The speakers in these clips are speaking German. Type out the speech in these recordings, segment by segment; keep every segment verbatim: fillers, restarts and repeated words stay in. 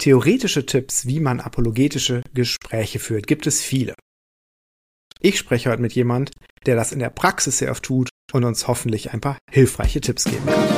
Theoretische Tipps, wie man apologetische Gespräche führt, gibt es viele. Ich spreche heute mit jemand, der das in der Praxis sehr oft tut und uns hoffentlich ein paar hilfreiche Tipps geben kann.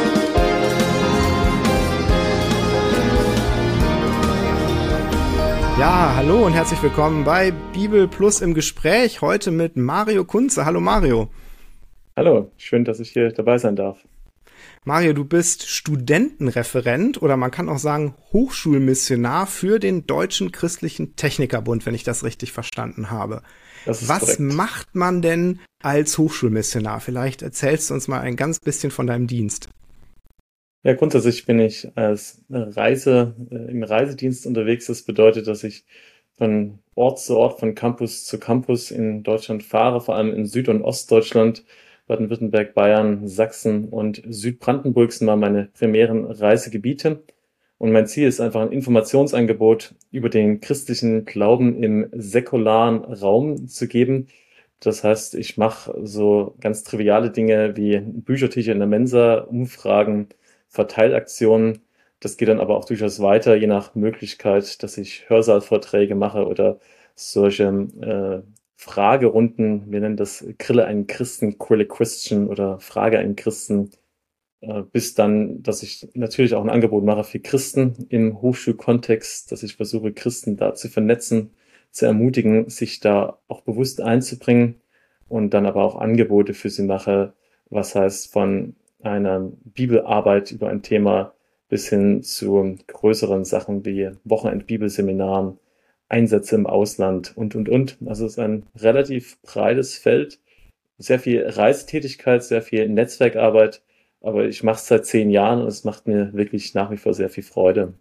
Ja, hallo und herzlich willkommen bei Bibel Plus im Gespräch, heute mit Mario Kunze. Hallo Mario. Hallo, schön, dass ich hier dabei sein darf. Mario, du bist Studentenreferent oder man kann auch sagen Hochschulmissionar für den Deutschen Christlichen Technikerbund, wenn ich das richtig verstanden habe. Das ist Was korrekt. macht man denn als Hochschulmissionar? Vielleicht erzählst du uns mal ein ganz bisschen von deinem Dienst. Ja, grundsätzlich bin ich als Reise, im Reisedienst unterwegs. Das bedeutet, dass ich von Ort zu Ort, von Campus zu Campus in Deutschland fahre, vor allem in Süd- und Ostdeutschland. Baden-Württemberg, Bayern, Sachsen und Südbrandenburg sind mal meine primären Reisegebiete. Und mein Ziel ist einfach ein Informationsangebot über den christlichen Glauben im säkularen Raum zu geben. Das heißt, ich mache so ganz triviale Dinge wie Büchertische in der Mensa, Umfragen, Verteilaktionen. Das geht dann aber auch durchaus weiter, je nach Möglichkeit, dass ich Hörsaalvorträge mache oder solche äh, Fragerunden, wir nennen das Grille einen Christen, Grill a Christian oder Frage einen Christen, äh, bis dann, dass ich natürlich auch ein Angebot mache für Christen im Hochschulkontext, dass ich versuche, Christen da zu vernetzen, zu ermutigen, sich da auch bewusst einzubringen und dann aber auch Angebote für sie mache, was heißt von einer Bibelarbeit über ein Thema bis hin zu größeren Sachen wie Wochenend-Bibelseminaren, Einsätze im Ausland und, und, und. Also es ist ein relativ breites Feld, sehr viel Reisetätigkeit, sehr viel Netzwerkarbeit, aber ich mache es seit zehn Jahren und es macht mir wirklich nach wie vor sehr viel Freude.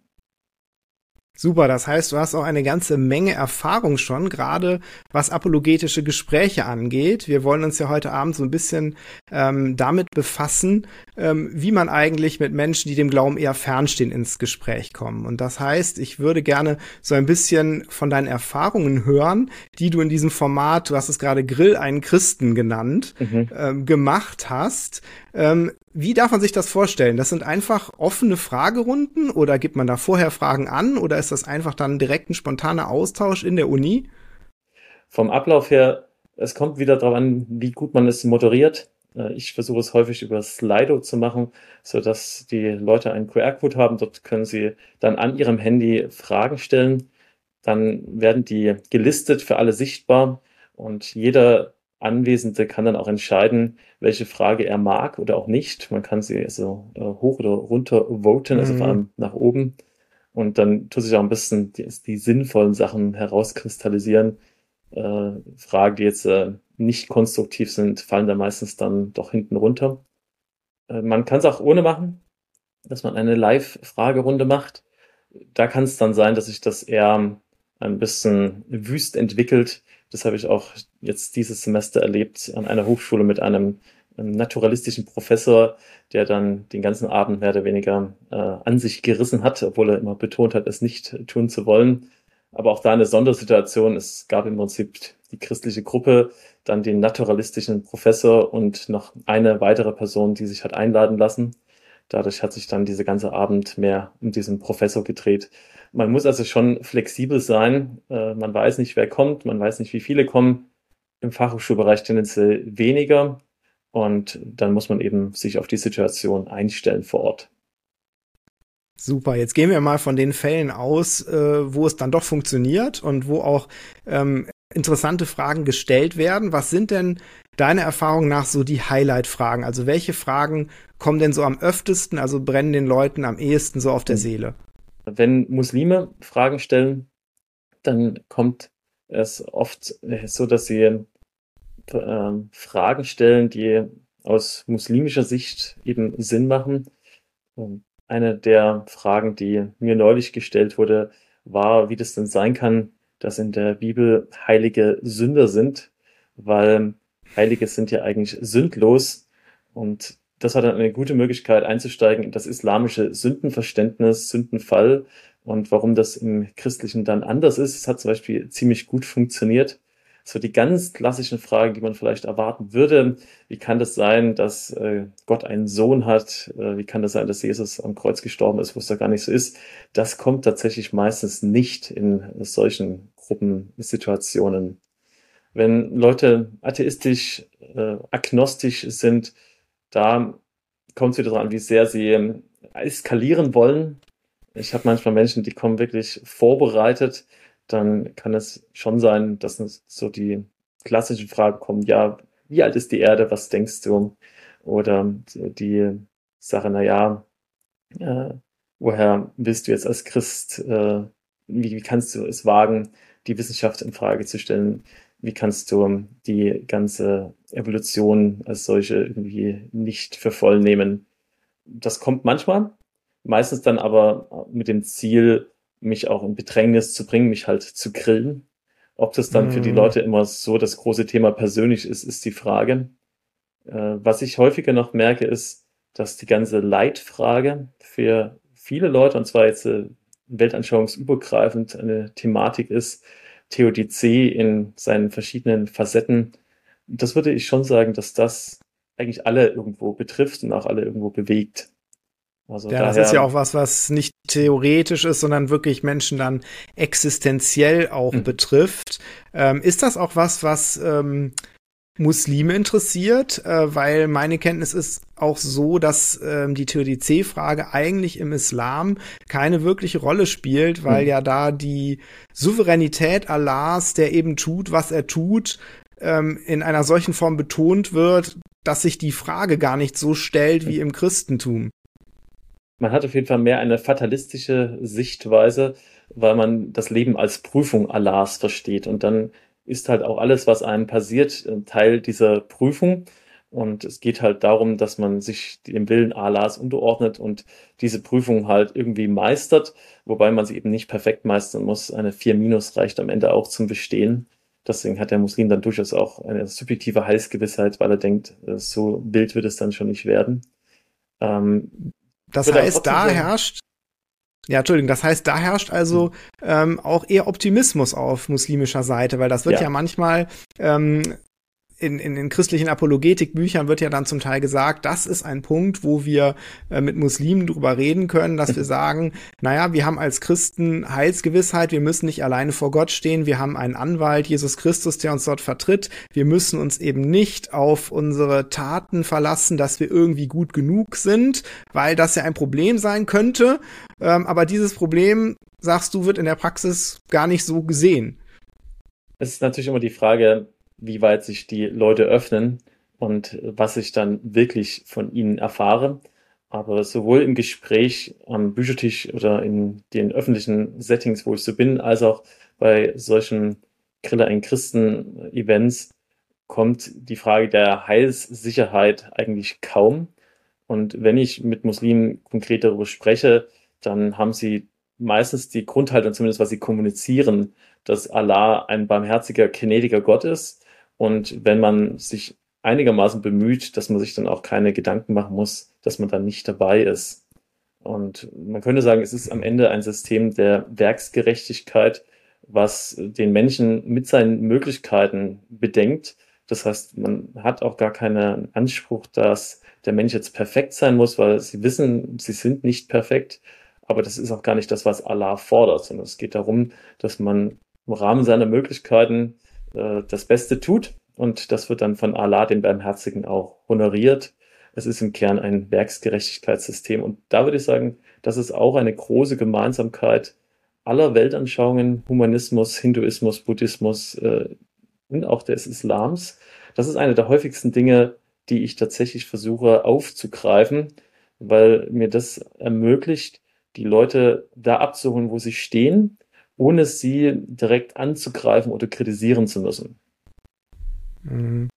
Super, das heißt, du hast auch eine ganze Menge Erfahrung schon, gerade was apologetische Gespräche angeht. Wir wollen uns ja heute Abend so ein bisschen ähm, damit befassen, ähm, wie man eigentlich mit Menschen, die dem Glauben eher fernstehen, ins Gespräch kommen. Und das heißt, ich würde gerne so ein bisschen von deinen Erfahrungen hören, die du in diesem Format, du hast es gerade Grill einen Christen genannt, Mhm. ähm, gemacht hast. Ähm, wie darf man sich das vorstellen? Das sind einfach offene Fragerunden oder gibt man da vorher Fragen an oder ist das einfach dann direkt ein spontaner Austausch in der Uni? Vom Ablauf her, es kommt wieder darauf an, wie gut man es moderiert. Äh, Ich versuche es häufig über Slido zu machen, sodass die Leute einen Q R-Code haben. Dort können sie dann an ihrem Handy Fragen stellen. Dann werden die gelistet, für alle sichtbar und jeder Anwesende kann dann auch entscheiden, welche Frage er mag oder auch nicht. Man kann sie also äh, hoch oder runter voten, also vor Mhm. allem nach oben. Und dann tut sich auch ein bisschen die, die sinnvollen Sachen herauskristallisieren. Äh, Fragen, die jetzt äh, nicht konstruktiv sind, fallen da meistens dann doch hinten runter. Äh, man kann es auch ohne machen, dass man eine Live-Fragerunde macht. Da kann es dann sein, dass sich das eher ein bisschen wüst entwickelt. Das habe ich auch jetzt dieses Semester erlebt an einer Hochschule mit einem, einem naturalistischen Professor, der dann den ganzen Abend mehr oder weniger äh, an sich gerissen hat, obwohl er immer betont hat, es nicht tun zu wollen. Aber auch da eine Sondersituation. Es gab im Prinzip die christliche Gruppe, dann den naturalistischen Professor und noch eine weitere Person, die sich hat einladen lassen. Dadurch hat sich dann dieser ganze Abend mehr um diesen Professor gedreht. Man muss also schon flexibel sein. Äh, man weiß nicht, wer kommt, man weiß nicht, wie viele kommen. Im Fachhochschulbereich tendenziell weniger. Und dann muss man eben sich auf die Situation einstellen vor Ort. Super, jetzt gehen wir mal von den Fällen aus, äh, wo es dann doch funktioniert und wo auch ähm, interessante Fragen gestellt werden. Was sind denn deiner Erfahrung nach so die Highlight-Fragen? Also welche Fragen kommen denn so am öftesten, also brennen den Leuten am ehesten so auf der Seele? Wenn Muslime Fragen stellen, dann kommt es oft so, dass sie äh, Fragen stellen, die aus muslimischer Sicht eben Sinn machen. Und eine der Fragen, die mir neulich gestellt wurde, war, wie das denn sein kann, dass in der Bibel Heilige Sünder sind, weil Heilige sind ja eigentlich sündlos. Und das war dann eine gute Möglichkeit einzusteigen in das islamische Sündenverständnis, Sündenfall und warum das im Christlichen dann anders ist. Es hat zum Beispiel ziemlich gut funktioniert. so die ganz klassischen Fragen, die man vielleicht erwarten würde. Wie kann das sein, dass äh, Gott einen Sohn hat? Äh, wie kann das sein, dass Jesus am Kreuz gestorben ist, wo es da gar nicht so ist? Das kommt tatsächlich meistens nicht in solchen Gruppensituationen. Wenn Leute atheistisch, äh, agnostisch sind, da kommt es wieder dran, wie sehr sie ähm, eskalieren wollen. Ich habe manchmal Menschen, die kommen wirklich vorbereitet. Dann kann es schon sein, dass so die klassischen Fragen kommen, ja, wie alt ist die Erde, was denkst du? Oder die Sache, na ja, äh, woher willst du jetzt als Christ, äh, wie, wie kannst du es wagen, die Wissenschaft in Frage zu stellen? Wie kannst du die ganze Evolution als solche irgendwie nicht für voll nehmen? Das kommt manchmal, meistens dann aber mit dem Ziel, mich auch in Bedrängnis zu bringen, mich halt zu grillen. Ob das dann für die Mhm. Leute immer so das große Thema persönlich ist, ist die Frage. Äh, was ich häufiger noch merke, ist, dass die ganze Leitfrage für viele Leute, und zwar jetzt äh, weltanschauungsübergreifend, eine Thematik ist, Theodizee in seinen verschiedenen Facetten. Das würde ich schon sagen, dass das eigentlich alle irgendwo betrifft und auch alle irgendwo bewegt. Also Ja, das ist ja daher, auch was, was nicht theoretisch ist, sondern wirklich Menschen dann existenziell auch hm, betrifft. Ähm, ist das auch was, was ähm, Muslime interessiert? Äh, weil meine Kenntnis ist auch so, dass ähm, die Theodizee-Frage eigentlich im Islam keine wirkliche Rolle spielt, weil hm. ja da die Souveränität Allahs, der eben tut, was er tut, ähm, in einer solchen Form betont wird, dass sich die Frage gar nicht so stellt wie im Christentum. Man hat auf jeden Fall mehr eine fatalistische Sichtweise, weil man das Leben als Prüfung Allahs versteht. Und dann ist halt auch alles, was einem passiert, äh, Teil dieser Prüfung. Und es geht halt darum, dass man sich dem Willen Allahs unterordnet und diese Prüfung halt irgendwie meistert, wobei man sie eben nicht perfekt meistern muss. Eine vier Minus reicht am Ende auch zum Bestehen. Deswegen hat der Muslim dann durchaus auch eine subjektive Heilsgewissheit, weil er denkt, äh, so wild wird es dann schon nicht werden. Ähm, Ich Das würde aber heißt, trotzdem da sagen, herrscht Ja, Entschuldigung, das heißt, da herrscht hm, also ähm, auch eher Optimismus auf muslimischer Seite, weil das wird ja ja, manchmal ähm, in, in den christlichen Apologetikbüchern wird ja dann zum Teil gesagt, das ist ein Punkt, wo wir äh, mit Muslimen drüber reden können, dass wir sagen, naja, wir haben als Christen Heilsgewissheit, wir müssen nicht alleine vor Gott stehen, wir haben einen Anwalt, Jesus Christus, der uns dort vertritt, wir müssen uns eben nicht auf unsere Taten verlassen, dass wir irgendwie gut genug sind, weil das ja ein Problem sein könnte, ähm, aber dieses Problem, sagst du, wird in der Praxis gar nicht so gesehen. es ist natürlich immer die Frage, wie weit sich die Leute öffnen und was ich dann wirklich von ihnen erfahre. Aber sowohl im Gespräch am Büchertisch oder in den öffentlichen Settings, wo ich so bin, als auch bei solchen Grille ein Christen-Events kommt die Frage der Heilssicherheit eigentlich kaum. Und wenn ich mit Muslimen konkret darüber spreche, dann haben sie meistens die Grundhaltung, zumindest was sie kommunizieren, dass Allah ein barmherziger, gnädiger Gott ist. Und wenn man sich einigermaßen bemüht, dass man sich dann auch keine Gedanken machen muss, dass man dann nicht dabei ist. Und man könnte sagen, es ist am Ende ein System der Werksgerechtigkeit, was den Menschen mit seinen Möglichkeiten bedenkt. Das heißt, man hat auch gar keinen Anspruch, dass der Mensch jetzt perfekt sein muss, weil sie wissen, sie sind nicht perfekt. Aber das ist auch gar nicht das, was Allah fordert, sondern es geht darum, dass man im Rahmen seiner Möglichkeiten äh, das Beste tut. Und das wird dann von Allah, dem Barmherzigen, auch honoriert. Es ist im Kern ein Werksgerechtigkeitssystem. Und da würde ich sagen, das ist auch eine große Gemeinsamkeit aller Weltanschauungen, Humanismus, Hinduismus, Buddhismus äh, und auch des Islams. Das ist eine der häufigsten Dinge, die ich tatsächlich versuche aufzugreifen, weil mir das ermöglicht, die Leute da abzuholen, wo sie stehen, ohne sie direkt anzugreifen oder kritisieren zu müssen. Mhm.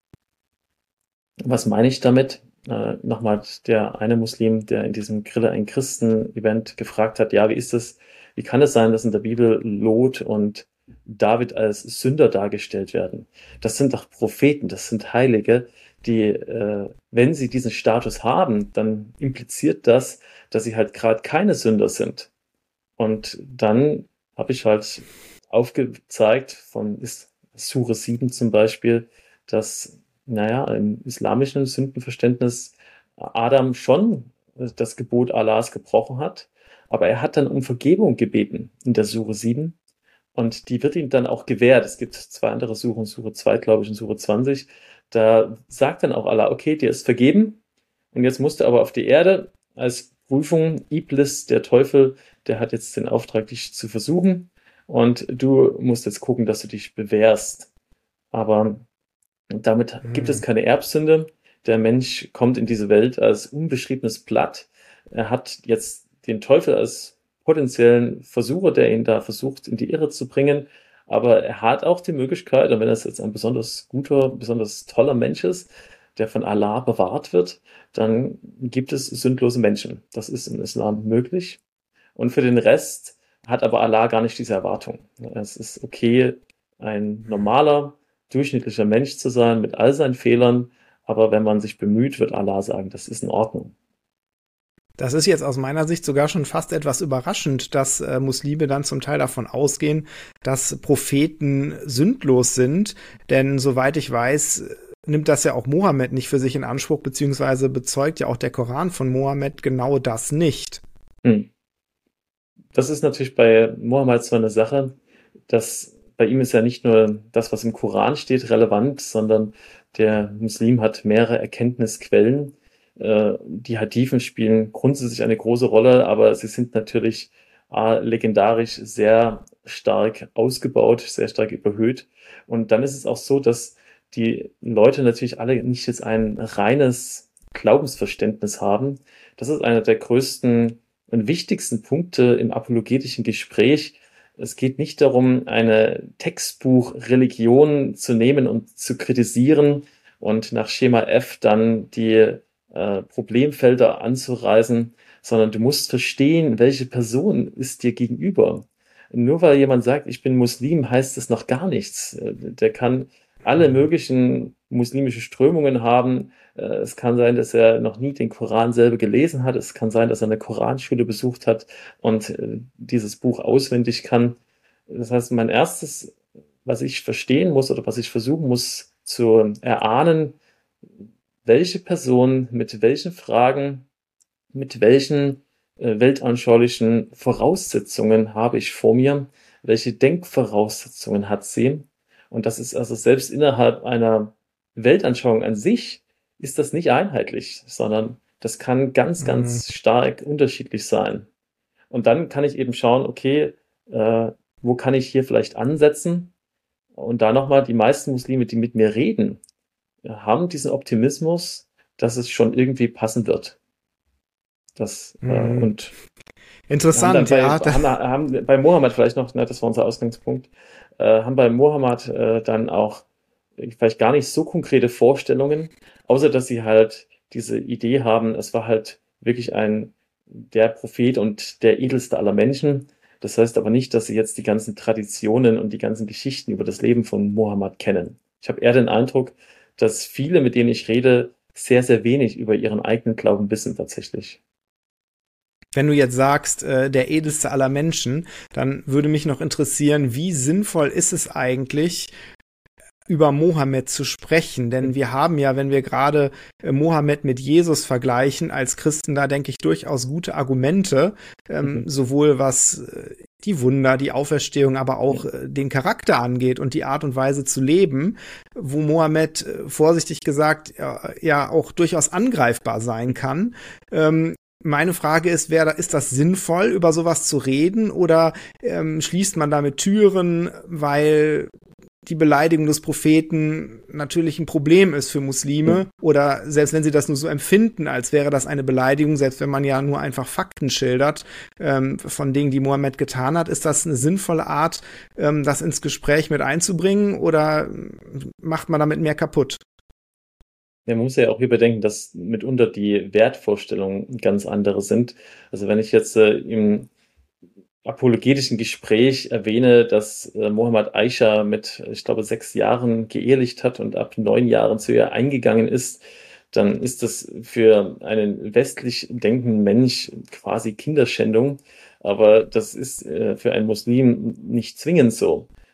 Was meine ich damit? Äh, nochmal der eine Muslim, der in diesem Grille ein Christen-Event gefragt hat, ja, wie ist es, wie kann es sein, dass in der Bibel Lot und David als Sünder dargestellt werden? Das sind doch Propheten, das sind Heilige, die, äh, wenn sie diesen Status haben, dann impliziert das, dass sie halt gerade keine Sünder sind. Und dann habe ich halt aufgezeigt von ist Sure sieben zum Beispiel, dass, naja, im islamischen Sündenverständnis Adam schon das Gebot Allahs gebrochen hat, aber er hat dann um Vergebung gebeten in der Sure sieben und die wird ihm dann auch gewährt. Es gibt zwei andere Suren, Sure zwei, glaube ich, und Sure zwanzig. Da sagt dann auch Allah, okay, dir ist vergeben und jetzt musst du aber auf die Erde als Prüfung. Iblis, der Teufel, der hat jetzt den Auftrag, dich zu versuchen und du musst jetzt gucken, dass du dich bewährst. Aber damit gibt es Hm. keine Erbsünde. Der Mensch kommt in diese Welt als unbeschriebenes Blatt. Er hat jetzt den Teufel als potenziellen Versucher, der ihn da versucht, in die Irre zu bringen. Aber er hat auch die Möglichkeit, und wenn er jetzt ein besonders guter, besonders toller Mensch ist, der von Allah bewahrt wird, dann gibt es sündlose Menschen. Das ist im Islam möglich. Und für den Rest hat aber Allah gar nicht diese Erwartung. Es ist okay, ein normaler, durchschnittlicher Mensch zu sein mit all seinen Fehlern, aber wenn man sich bemüht, wird Allah sagen, das ist in Ordnung. Das ist jetzt aus meiner Sicht sogar schon fast etwas überraschend, dass äh, Muslime dann zum Teil davon ausgehen, dass Propheten sündlos sind. Denn soweit ich weiß, nimmt das ja auch Mohammed nicht für sich in Anspruch, beziehungsweise bezeugt ja auch der Koran von Mohammed genau das nicht. Hm. Das ist natürlich bei Mohammed so eine Sache, dass bei ihm ist ja nicht nur das, was im Koran steht, relevant, sondern der Muslim hat mehrere Erkenntnisquellen. Äh, Die Hadithen spielen grundsätzlich eine große Rolle, aber sie sind natürlich äh, legendarisch sehr stark ausgebaut, sehr stark überhöht. Und dann ist es auch so, dass die Leute natürlich alle nicht jetzt ein reines Glaubensverständnis haben. Das ist einer der größten und wichtigsten Punkte im apologetischen Gespräch. Es geht nicht darum, eine Textbuch-Religion zu nehmen und zu kritisieren und nach Schema F dann die äh, Problemfelder anzureißen, sondern du musst verstehen, welche Person ist dir gegenüber. Nur weil jemand sagt, ich bin Muslim, heißt das noch gar nichts. Äh, Der kann alle möglichen muslimischen Strömungen haben. Äh, Es kann sein, dass er noch nie den Koran selber gelesen hat. Es kann sein, dass er eine Koranschule besucht hat und äh, dieses Buch auswendig kann. Das heißt, mein erstes, was ich verstehen muss oder was ich versuchen muss zu erahnen, welche Person mit welchen Fragen, mit welchen äh, weltanschaulichen Voraussetzungen habe ich vor mir, welche Denkvoraussetzungen hat sie. Und das ist also selbst innerhalb einer Weltanschauung an sich ist das nicht einheitlich, sondern das kann ganz, Hm. ganz stark unterschiedlich sein. Und dann kann ich eben schauen, okay, äh, wo kann ich hier vielleicht ansetzen? Und da nochmal, die meisten Muslime, die mit mir reden, haben diesen Optimismus, dass es schon irgendwie passen wird. Das, äh, Hm. und haben dann Interessant, bei, ja. Da, haben, haben bei Mohammed vielleicht noch, ne, das war unser Ausgangspunkt, äh, haben bei Mohammed äh, dann auch vielleicht gar nicht so konkrete Vorstellungen, außer dass sie halt diese Idee haben, es war halt wirklich ein der Prophet und der edelste aller Menschen. Das heißt aber nicht, dass sie jetzt die ganzen Traditionen und die ganzen Geschichten über das Leben von Mohammed kennen. Ich habe eher den Eindruck, dass viele, mit denen ich rede, sehr, sehr wenig über ihren eigenen Glauben wissen tatsächlich. wenn du jetzt sagst, äh, der edelste aller Menschen, dann würde mich noch interessieren, wie sinnvoll ist es eigentlich, über Mohammed zu sprechen, denn wir haben ja, wenn wir gerade äh, Mohammed mit Jesus vergleichen, als Christen da denke ich durchaus gute Argumente, ähm, Mhm. sowohl was äh, die Wunder, die Auferstehung, aber auch äh, den Charakter angeht und die Art und Weise zu leben, wo Mohammed äh, vorsichtig gesagt äh, ja auch durchaus angreifbar sein kann. Ähm, Meine Frage ist, wäre, ist das sinnvoll, über sowas zu reden, oder ähm, schließt man damit Türen, weil die Beleidigung des Propheten natürlich ein Problem ist für Muslime, oder selbst wenn sie das nur so empfinden, als wäre das eine Beleidigung, selbst wenn man ja nur einfach Fakten schildert ähm, von Dingen, die Mohammed getan hat, ist das eine sinnvolle Art, ähm, das ins Gespräch mit einzubringen, oder macht man damit mehr kaputt? Ja, man muss ja auch hier bedenken, dass mitunter die Wertvorstellungen ganz andere sind. Also wenn ich jetzt äh, im apologetischen Gespräch erwähne, dass äh, Mohammed Aisha mit, ich glaube, sechs Jahren geehelicht hat und ab neun Jahren zu ihr eingegangen ist, dann ist das für einen westlich denkenden Mensch quasi Kinderschändung. Aber das ist äh, für einen Muslim nicht zwingend so.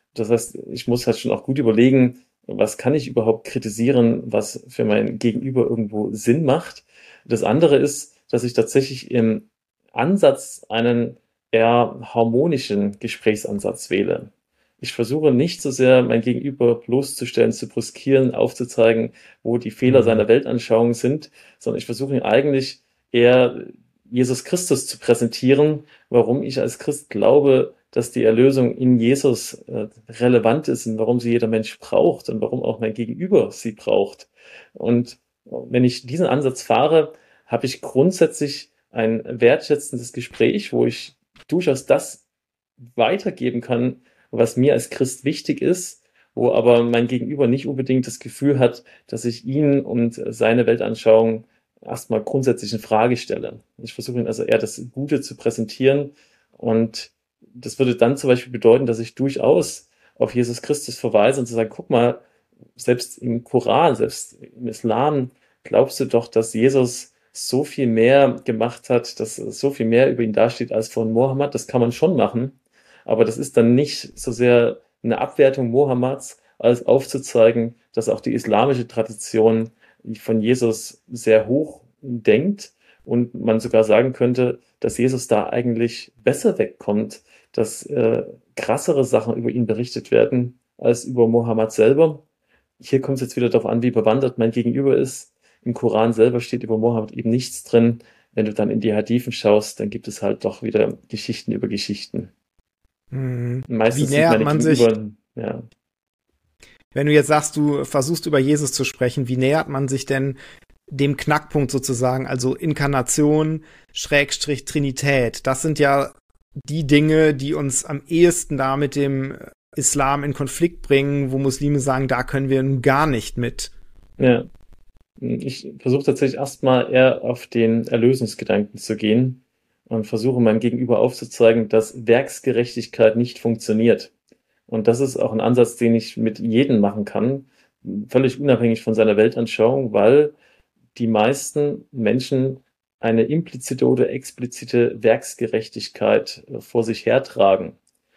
Das heißt, ich muss halt schon auch gut überlegen, was kann ich überhaupt kritisieren, was für mein Gegenüber irgendwo Sinn macht. Das andere ist, dass ich tatsächlich im Ansatz einen eher harmonischen Gesprächsansatz wähle. Ich versuche nicht so sehr, mein Gegenüber bloßzustellen, zu brüskieren, aufzuzeigen, wo die Fehler Mhm. seiner Weltanschauung sind, sondern ich versuche ihn eigentlich eher Jesus Christus zu präsentieren, warum ich als Christ glaube, dass die Erlösung in Jesus äh, relevant ist und warum sie jeder Mensch braucht und warum auch mein Gegenüber sie braucht. Und wenn ich diesen Ansatz fahre, habe ich grundsätzlich ein wertschätzendes Gespräch, wo ich durchaus das weitergeben kann, was mir als Christ wichtig ist, wo aber mein Gegenüber nicht unbedingt das Gefühl hat, dass ich ihn und seine Weltanschauung erstmal grundsätzlich in Frage stelle. Ich versuche ihn also eher das Gute zu präsentieren, und das würde dann zum Beispiel bedeuten, dass ich durchaus auf Jesus Christus verweise und zu sagen, guck mal, selbst im Koran, selbst im Islam glaubst du doch, dass Jesus so viel mehr gemacht hat, dass so viel mehr über ihn dasteht als von Mohammed. Das kann man schon machen, aber das ist dann nicht so sehr eine Abwertung Mohammeds, als aufzuzeigen, dass auch die islamische Tradition von Jesus sehr hoch denkt und man sogar sagen könnte, dass Jesus da eigentlich besser wegkommt, dass äh, krassere Sachen über ihn berichtet werden als über Mohammed selber. Hier kommt es jetzt wieder darauf an, wie bewandert mein Gegenüber ist. Im Koran selber steht über Mohammed eben nichts drin. Wenn du dann in die Hadithen schaust, dann gibt es halt doch wieder Geschichten über Geschichten. Mhm. Wie Meistens sieht nähert meine man sich, Gegenüber, ja, wenn du jetzt sagst, du versuchst über Jesus zu sprechen, wie nähert man sich denn dem Knackpunkt sozusagen, also Inkarnation, Schrägstrich Trinität? Das sind ja die Dinge, die uns am ehesten da mit dem Islam in Konflikt bringen, wo Muslime sagen, da können wir nun gar nicht mit. ja. Ich versuche tatsächlich erstmal eher auf den Erlösungsgedanken zu gehen und versuche meinem Gegenüber aufzuzeigen, dass Werksgerechtigkeit nicht funktioniert. Und das ist auch ein Ansatz, den ich mit jedem machen kann, völlig unabhängig von seiner Weltanschauung, weil die meisten Menschen eine implizite oder explizite Werksgerechtigkeit äh, vor sich hertragen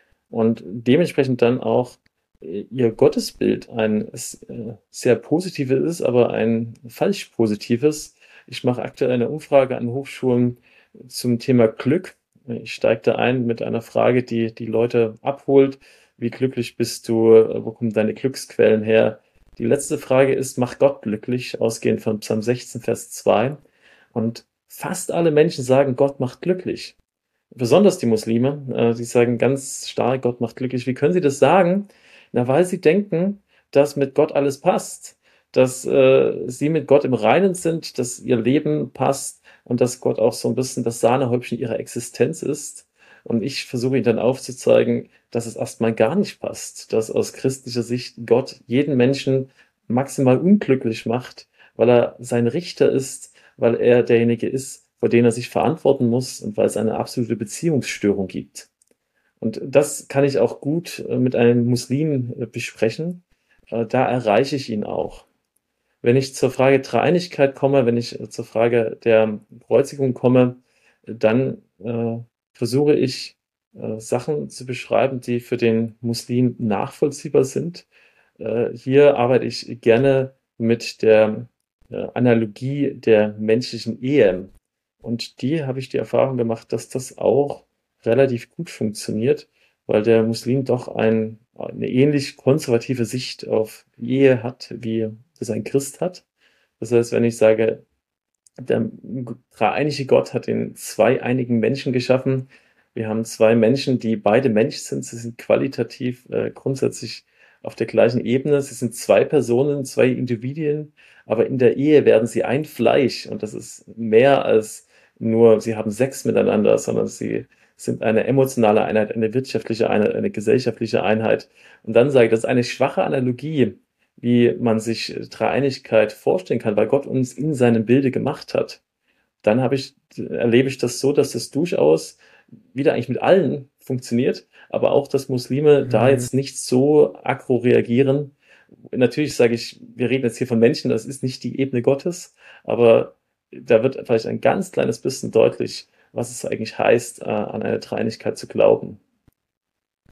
und dementsprechend dann auch äh, ihr Gottesbild ein äh, sehr positives ist, aber ein falsch positives. Ich mache aktuell eine Umfrage an Hochschulen zum Thema Glück. Ich steige da ein mit einer Frage, die die Leute abholt. Wie glücklich bist du? Wo kommen deine Glücksquellen her? Die letzte Frage ist, macht Gott glücklich? Ausgehend von Psalm sechzehn, Vers zwei. Und fast alle Menschen sagen, Gott macht glücklich. Besonders die Muslime, äh, die sagen ganz stark, Gott macht glücklich. Wie können sie das sagen? Na, weil sie denken, dass mit Gott alles passt, dass äh, sie mit Gott im Reinen sind, dass ihr Leben passt und dass Gott auch so ein bisschen das Sahnehäubchen ihrer Existenz ist. Und ich versuche ihnen dann aufzuzeigen, dass es erstmal gar nicht passt, dass aus christlicher Sicht Gott jeden Menschen maximal unglücklich macht, weil er sein Richter ist, weil er derjenige ist, vor den er sich verantworten muss und weil es eine absolute Beziehungsstörung gibt. Und das kann ich auch gut äh, mit einem Muslim äh, besprechen. Äh, Da erreiche ich ihn auch. Wenn ich zur Frage Dreieinigkeit komme, wenn ich äh, zur Frage der Kreuzigung komme, äh, dann äh, versuche ich äh, Sachen zu beschreiben, die für den Muslim nachvollziehbar sind. Äh, hier arbeite ich gerne mit der äh, Analogie der menschlichen Ehe. Und die habe ich die Erfahrung gemacht, dass das auch relativ gut funktioniert, weil der Muslim doch ein, eine ähnlich konservative Sicht auf Ehe hat, wie das ein Christ hat. Das heißt, wenn ich sage, der dreieinige Gott hat den zweieinigen Menschen geschaffen, wir haben zwei Menschen, die beide Mensch sind, sie sind qualitativ äh, grundsätzlich auf der gleichen Ebene, sie sind zwei Personen, zwei Individuen, aber in der Ehe werden sie ein Fleisch und das ist mehr als nur, sie haben Sex miteinander, sondern sie sind eine emotionale Einheit, eine wirtschaftliche Einheit, eine gesellschaftliche Einheit. Und dann sage ich, das ist eine schwache Analogie, wie man sich Dreieinigkeit vorstellen kann, weil Gott uns in seinem Bilde gemacht hat. Dann habe ich, erlebe ich das so, dass das durchaus wieder eigentlich mit allen funktioniert, aber auch, dass Muslime da Mhm. jetzt nicht so aggro reagieren. Natürlich sage ich, wir reden jetzt hier von Menschen, das ist nicht die Ebene Gottes, aber da wird vielleicht ein ganz kleines bisschen deutlich, was es eigentlich heißt, äh, an eine Dreieinigkeit zu glauben.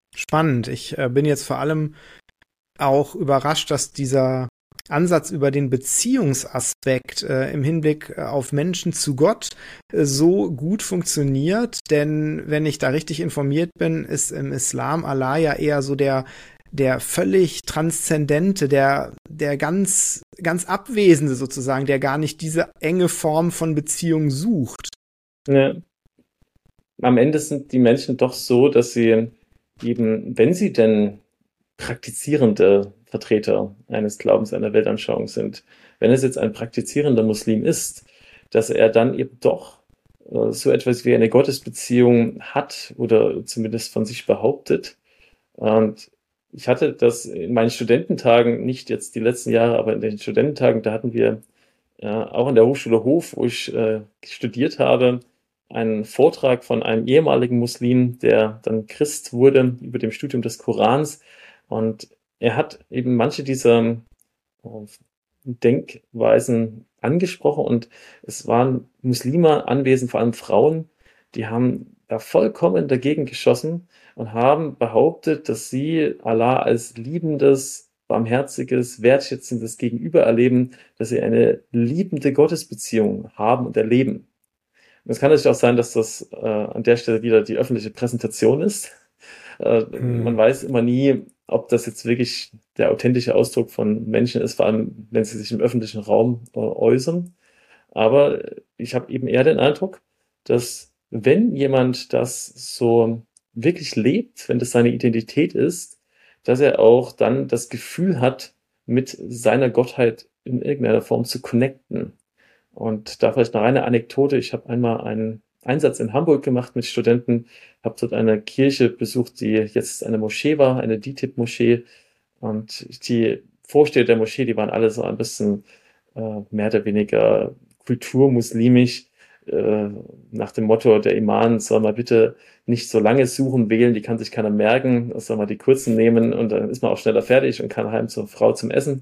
Spannend. Ich äh, bin jetzt vor allem auch überrascht, dass dieser Ansatz über den Beziehungsaspekt äh, im Hinblick äh, auf Menschen zu Gott äh, so gut funktioniert. Denn wenn ich da richtig informiert bin, ist im Islam Allah ja eher so der der völlig transzendente, der der ganz ganz abwesende sozusagen, der gar nicht diese enge Form von Beziehung sucht. Ja. Am Ende sind die Menschen doch so, dass sie eben, wenn sie denn praktizierende Vertreter eines Glaubens, einer Weltanschauung sind, wenn es jetzt ein praktizierender Muslim ist, dass er dann eben doch äh, so etwas wie eine Gottesbeziehung hat oder zumindest von sich behauptet. Und ich hatte das in meinen Studententagen, nicht jetzt die letzten Jahre, aber in den Studententagen, da hatten wir äh, auch in der Hochschule Hof, wo ich äh, studiert habe, einen Vortrag von einem ehemaligen Muslim, der dann Christ wurde, über dem Studium des Korans. Und er hat eben manche dieser äh, Denkweisen angesprochen und es waren Muslime anwesend, vor allem Frauen, die haben da vollkommen dagegen geschossen und haben behauptet, dass sie Allah als liebendes, barmherziges, wertschätzendes Gegenüber erleben, dass sie eine liebende Gottesbeziehung haben und erleben. Und es kann natürlich auch sein, dass das äh, an der Stelle wieder die öffentliche Präsentation ist. Äh, man Hm. weiß immer nie, ob das jetzt wirklich der authentische Ausdruck von Menschen ist, vor allem wenn sie sich im öffentlichen Raum äh, äußern. Aber ich habe eben eher den Eindruck, dass wenn jemand das so wirklich lebt, wenn das seine Identität ist, dass er auch dann das Gefühl hat, mit seiner Gottheit in irgendeiner Form zu connecten. Und da vielleicht noch eine Anekdote. Ich habe einmal einen Einsatz in Hamburg gemacht mit Studenten, habe dort eine Kirche besucht, die jetzt eine Moschee war, eine D I T I B-Moschee. Und die Vorsteher der Moschee, die waren alle so ein bisschen äh, mehr oder weniger kulturmuslimisch, äh, nach dem Motto, der Imam soll mal bitte nicht so lange Suchen wählen, die kann sich keiner merken, soll mal die kurzen nehmen und dann ist man auch schneller fertig und kann heim zur Frau zum Essen.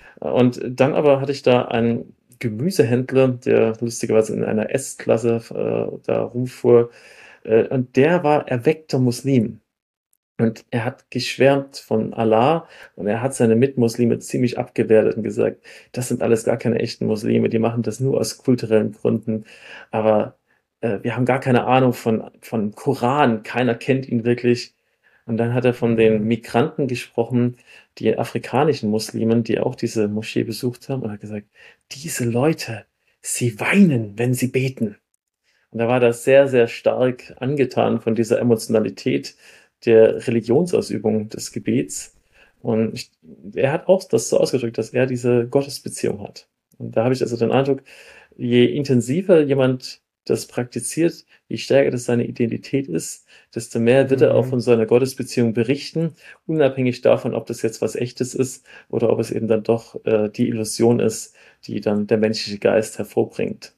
Und dann aber hatte ich da einen Gemüsehändler, der lustigerweise in einer S-Klasse äh, da rumfuhr, äh, und der war erweckter Muslim. Und er hat geschwärmt von Allah und er hat seine Mitmuslime ziemlich abgewertet und gesagt, das sind alles gar keine echten Muslime, die machen das nur aus kulturellen Gründen. Aber äh, wir haben gar keine Ahnung von, von Koran, keiner kennt ihn wirklich. Und dann hat er von den Migranten gesprochen, die afrikanischen Muslimen, die auch diese Moschee besucht haben, und hat gesagt, diese Leute, sie weinen, wenn sie beten. Und er war da sehr, sehr stark angetan von dieser Emotionalität der Religionsausübung des Gebets. Und ich, er hat auch das so ausgedrückt, dass er diese Gottesbeziehung hat. Und da habe ich also den Eindruck, je intensiver jemand das praktiziert, je stärker das seine Identität ist, desto mehr wird er auch von seiner Gottesbeziehung berichten, unabhängig davon, ob das jetzt was Echtes ist oder ob es eben dann doch äh, die Illusion ist, die dann der menschliche Geist hervorbringt.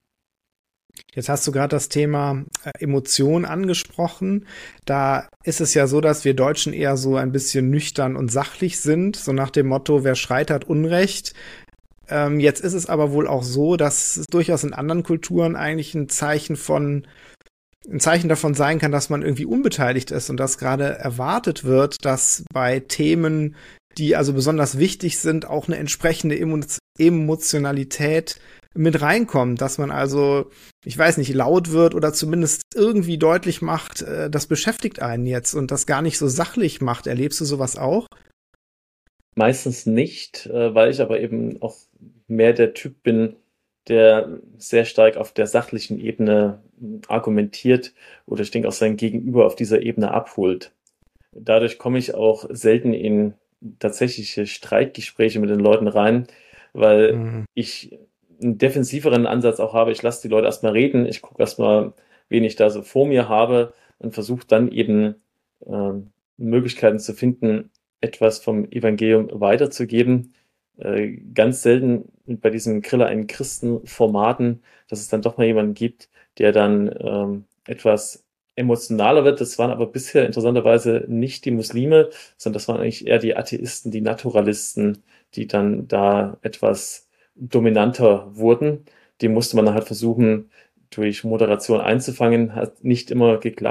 Jetzt hast du gerade das Thema äh, Emotion angesprochen. Da ist es ja so, dass wir Deutschen eher so ein bisschen nüchtern und sachlich sind, so nach dem Motto, wer schreit, hat Unrecht. Ähm, jetzt ist es aber wohl auch so, dass es durchaus in anderen Kulturen eigentlich ein Zeichen von ein Zeichen davon sein kann, dass man irgendwie unbeteiligt ist und dass gerade erwartet wird, dass bei Themen, die also besonders wichtig sind, auch eine entsprechende Emo- Emotionalität mit reinkommt, dass man also, ich weiß nicht, laut wird oder zumindest irgendwie deutlich macht, äh, das beschäftigt einen jetzt und das gar nicht so sachlich macht. Erlebst du sowas auch? Meistens nicht, äh, weil ich aber eben auch mehr der Typ bin, der sehr stark auf der sachlichen Ebene hm, argumentiert oder ich denke auch sein Gegenüber auf dieser Ebene abholt. Dadurch komme ich auch selten in tatsächliche Streitgespräche mit den Leuten rein, weil Mhm. ich einen defensiveren Ansatz auch habe. Ich lasse die Leute erstmal reden, ich gucke erstmal, wen ich da so vor mir habe und versuche dann eben ähm, Möglichkeiten zu finden, etwas vom Evangelium weiterzugeben. Äh, ganz selten bei diesen Griller einen Christen-Formaten, dass es dann doch mal jemanden gibt, der dann ähm, etwas emotionaler wird. Das waren aber bisher interessanterweise nicht die Muslime, sondern das waren eigentlich eher die Atheisten, die Naturalisten, die dann da etwas dominanter wurden. Die musste man dann halt versuchen, durch Moderation einzufangen. Hat nicht immer geklappt.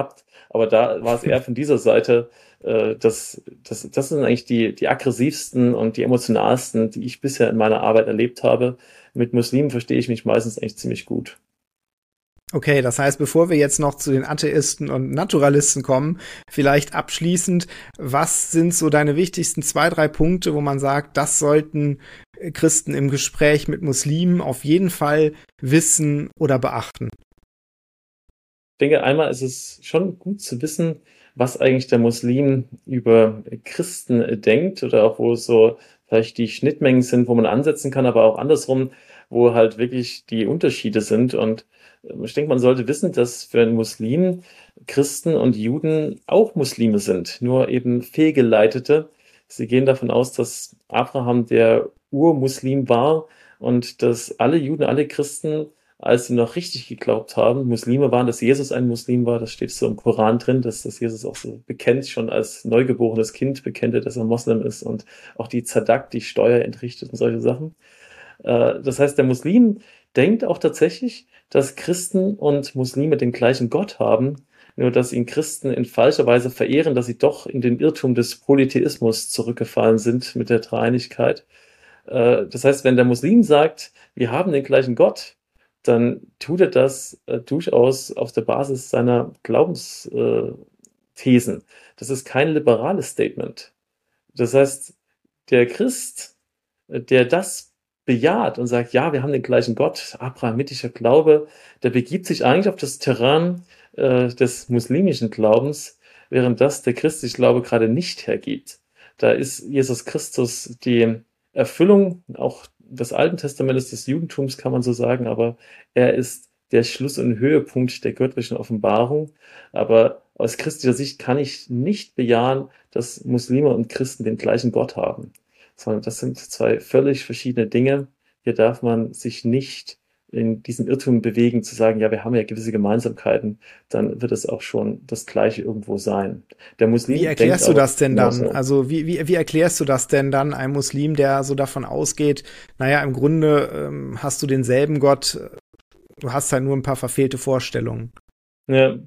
Aber da war es eher von dieser Seite, äh, das, das, das sind eigentlich die, die aggressivsten und die emotionalsten, die ich bisher in meiner Arbeit erlebt habe. Mit Muslimen verstehe ich mich meistens eigentlich ziemlich gut. Okay, das heißt, bevor wir jetzt noch zu den Atheisten und Naturalisten kommen, vielleicht abschließend, was sind so deine wichtigsten zwei, drei Punkte, wo man sagt, das sollten Christen im Gespräch mit Muslimen auf jeden Fall wissen oder beachten? Ich denke, einmal ist es schon gut zu wissen, was eigentlich der Muslim über Christen denkt oder auch wo so vielleicht die Schnittmengen sind, wo man ansetzen kann, aber auch andersrum, wo halt wirklich die Unterschiede sind. Und ich denke, man sollte wissen, dass für einen Muslim Christen und Juden auch Muslime sind, nur eben fehlgeleitete. Sie gehen davon aus, dass Abraham der Urmuslim war und dass alle Juden, alle Christen, als sie noch richtig geglaubt haben, Muslime waren, dass Jesus ein Muslim war, das steht so im Koran drin, dass das Jesus auch so bekennt, schon als neugeborenes Kind bekennt er, dass er Moslem ist und auch die Zadak, die Steuer entrichtet und solche Sachen. Äh, das heißt, der Muslim denkt auch tatsächlich, dass Christen und Muslime den gleichen Gott haben, nur dass ihn Christen in falscher Weise verehren, dass sie doch in den Irrtum des Polytheismus zurückgefallen sind mit der Dreieinigkeit. Äh, das heißt, wenn der Muslim sagt, wir haben den gleichen Gott, dann tut er das äh, durchaus auf der Basis seiner Glaubensthesen. Äh, das ist kein liberales Statement. Das heißt, der Christ, äh, der das bejaht und sagt, ja, wir haben den gleichen Gott, abrahamitischer Glaube, der begibt sich eigentlich auf das Terrain äh, des muslimischen Glaubens, während das der christliche Glaube gerade nicht hergibt. Da ist Jesus Christus die Erfüllung auch des Alten Testamentes, des Judentums, kann man so sagen, aber er ist der Schluss und Höhepunkt der göttlichen Offenbarung. Aber aus christlicher Sicht kann ich nicht bejahen, dass Muslime und Christen den gleichen Gott haben, sondern das sind zwei völlig verschiedene Dinge. Hier darf man sich nicht in diesem Irrtum bewegen, zu sagen, ja, wir haben ja gewisse Gemeinsamkeiten, dann wird es auch schon das Gleiche irgendwo sein. Der Muslim Wie erklärst du denkt das denn dann? genauso. Also wie, wie, wie erklärst du das denn dann einem Muslim, der so davon ausgeht, naja, im Grunde ähm, hast du denselben Gott, du hast halt nur ein paar verfehlte Vorstellungen. Ja,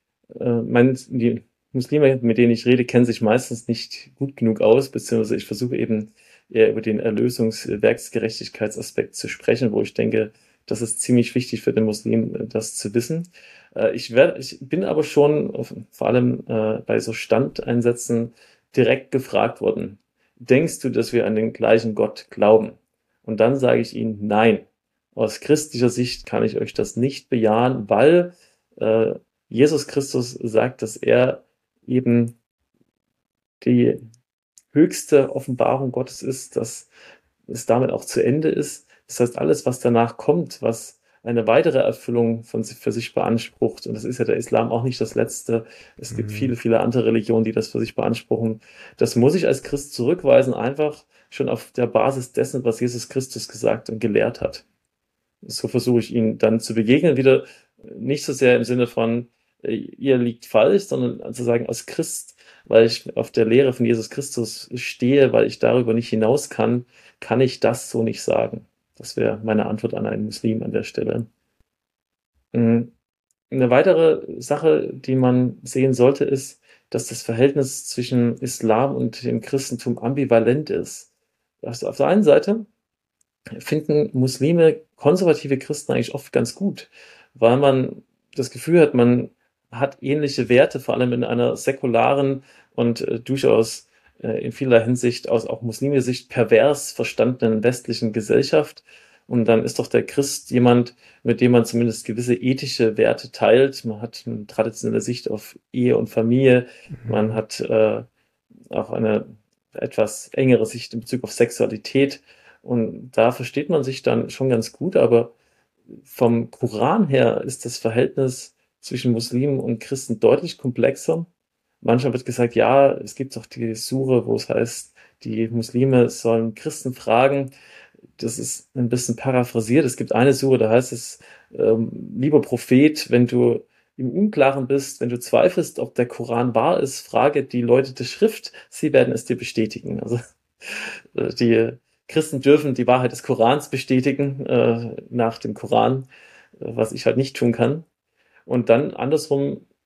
äh, mein, die Muslime, mit denen ich rede, kennen sich meistens nicht gut genug aus, beziehungsweise ich versuche eben eher über den Erlösungs-Werksgerechtigkeitsaspekt zu sprechen, wo ich denke, das ist ziemlich wichtig für den Muslim, das zu wissen. Äh, ich, werd, ich bin aber schon auf, vor allem äh, bei so Standeinsätzen direkt gefragt worden, denkst du, dass wir an den gleichen Gott glauben? Und dann sage ich ihnen, nein. Aus christlicher Sicht kann ich euch das nicht bejahen, weil äh, Jesus Christus sagt, dass er eben die höchste Offenbarung Gottes ist, dass es damit auch zu Ende ist. Das heißt, alles, was danach kommt, was eine weitere Erfüllung von, für sich beansprucht, und das ist ja der Islam auch nicht das Letzte, es gibt Mhm. viele, viele andere Religionen, die das für sich beanspruchen, das muss ich als Christ zurückweisen, einfach schon auf der Basis dessen, was Jesus Christus gesagt und gelehrt hat. So versuche ich ihnen dann zu begegnen, wieder nicht so sehr im Sinne von, ihr liegt falsch, sondern zu sagen, als Christ, weil ich auf der Lehre von Jesus Christus stehe, weil ich darüber nicht hinaus kann, kann ich das so nicht sagen. Das wäre meine Antwort an einen Muslim an der Stelle. Eine weitere Sache, die man sehen sollte, ist, dass das Verhältnis zwischen Islam und dem Christentum ambivalent ist. Also auf der einen Seite finden Muslime konservative Christen eigentlich oft ganz gut, weil man das Gefühl hat, man hat ähnliche Werte, vor allem in einer säkularen und äh, durchaus äh, in vieler Hinsicht aus auch muslimischer Sicht pervers verstandenen westlichen Gesellschaft. Und dann ist doch der Christ jemand, mit dem man zumindest gewisse ethische Werte teilt. Man hat eine traditionelle Sicht auf Ehe und Familie. Mhm. Man hat äh, auch eine etwas engere Sicht in Bezug auf Sexualität. Und da versteht man sich dann schon ganz gut, aber vom Koran her ist das Verhältnis zwischen Muslimen und Christen deutlich komplexer. Manchmal wird gesagt, ja, es gibt doch die Sure, wo es heißt, die Muslime sollen Christen fragen. Das ist ein bisschen paraphrasiert. Es gibt eine Sure, da heißt es, ähm, lieber Prophet, wenn du im Unklaren bist, wenn du zweifelst, ob der Koran wahr ist, frage die Leute der Schrift, sie werden es dir bestätigen. Also die Christen dürfen die Wahrheit des Korans bestätigen, äh, nach dem Koran, äh, was ich halt nicht tun kann. Und dann andersrum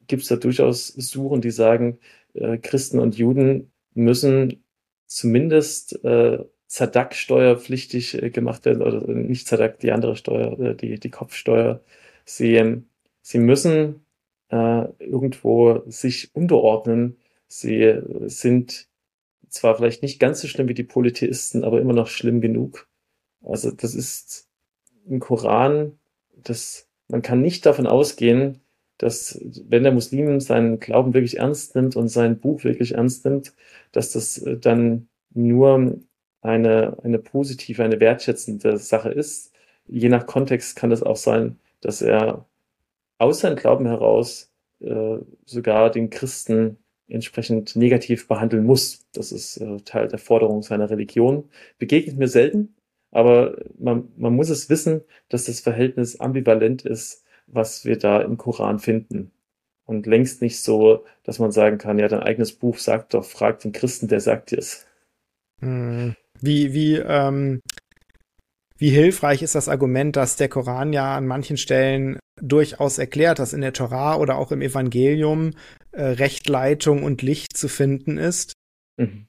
gibt es da durchaus Suchen, die sagen, äh, Christen und Juden müssen zumindest äh, Zadak steuerpflichtig äh, gemacht werden, oder nicht Zadak, die andere Steuer, äh, die, die Kopfsteuer. Sie, ähm, sie müssen äh, irgendwo sich unterordnen. Sie äh, sind zwar vielleicht nicht ganz so schlimm wie die Polytheisten, aber immer noch schlimm genug. Also das ist im Koran, das, man kann nicht davon ausgehen, dass wenn der Muslim seinen Glauben wirklich ernst nimmt und sein Buch wirklich ernst nimmt, dass das äh, dann nur eine, eine positive, eine wertschätzende Sache ist. Je nach Kontext kann das auch sein, dass er aus seinem Glauben heraus äh, sogar den Christen entsprechend negativ behandeln muss. Das ist äh, Teil der Forderung seiner Religion. Begegnet mir selten, aber man, man muss es wissen, dass das Verhältnis ambivalent ist, was wir da im Koran finden. Und längst nicht so, dass man sagen kann, ja, dein eigenes Buch sagt doch, frag den Christen, der sagt dir es. Hm. Wie, wie, ähm, wie hilfreich ist das Argument, dass der Koran ja an manchen Stellen durchaus erklärt, dass in der Tora oder auch im Evangelium äh, Rechtleitung und Licht zu finden ist? Mhm.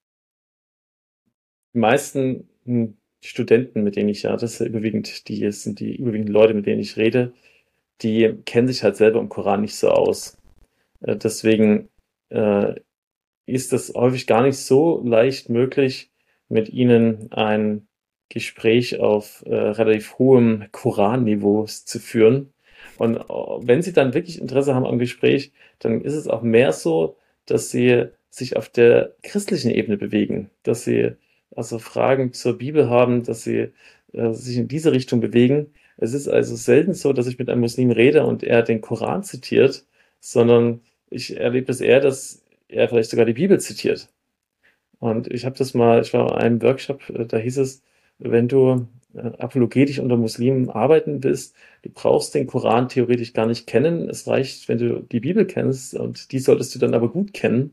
Die meisten hm, Studenten, mit denen ich, ja, das ist ja überwiegend, die es sind die überwiegend Leute, mit denen ich rede, die kennen sich halt selber im Koran nicht so aus. Äh, deswegen äh, ist es häufig gar nicht so leicht möglich, mit ihnen ein Gespräch auf äh, relativ hohem Koranniveau zu führen. Und äh, wenn sie dann wirklich Interesse haben am Gespräch, dann ist es auch mehr so, dass sie sich auf der christlichen Ebene bewegen, dass sie also Fragen zur Bibel haben, dass sie äh, sich in diese Richtung bewegen. Es ist also selten so, dass ich mit einem Muslim rede und er den Koran zitiert, sondern ich erlebe es eher, dass er vielleicht sogar die Bibel zitiert. Und ich habe das mal, ich war in einem Workshop, äh, da hieß es, wenn du äh, apologetisch unter Muslimen arbeiten willst, du brauchst den Koran theoretisch gar nicht kennen. Es reicht, wenn du die Bibel kennst, und die solltest du dann aber gut kennen.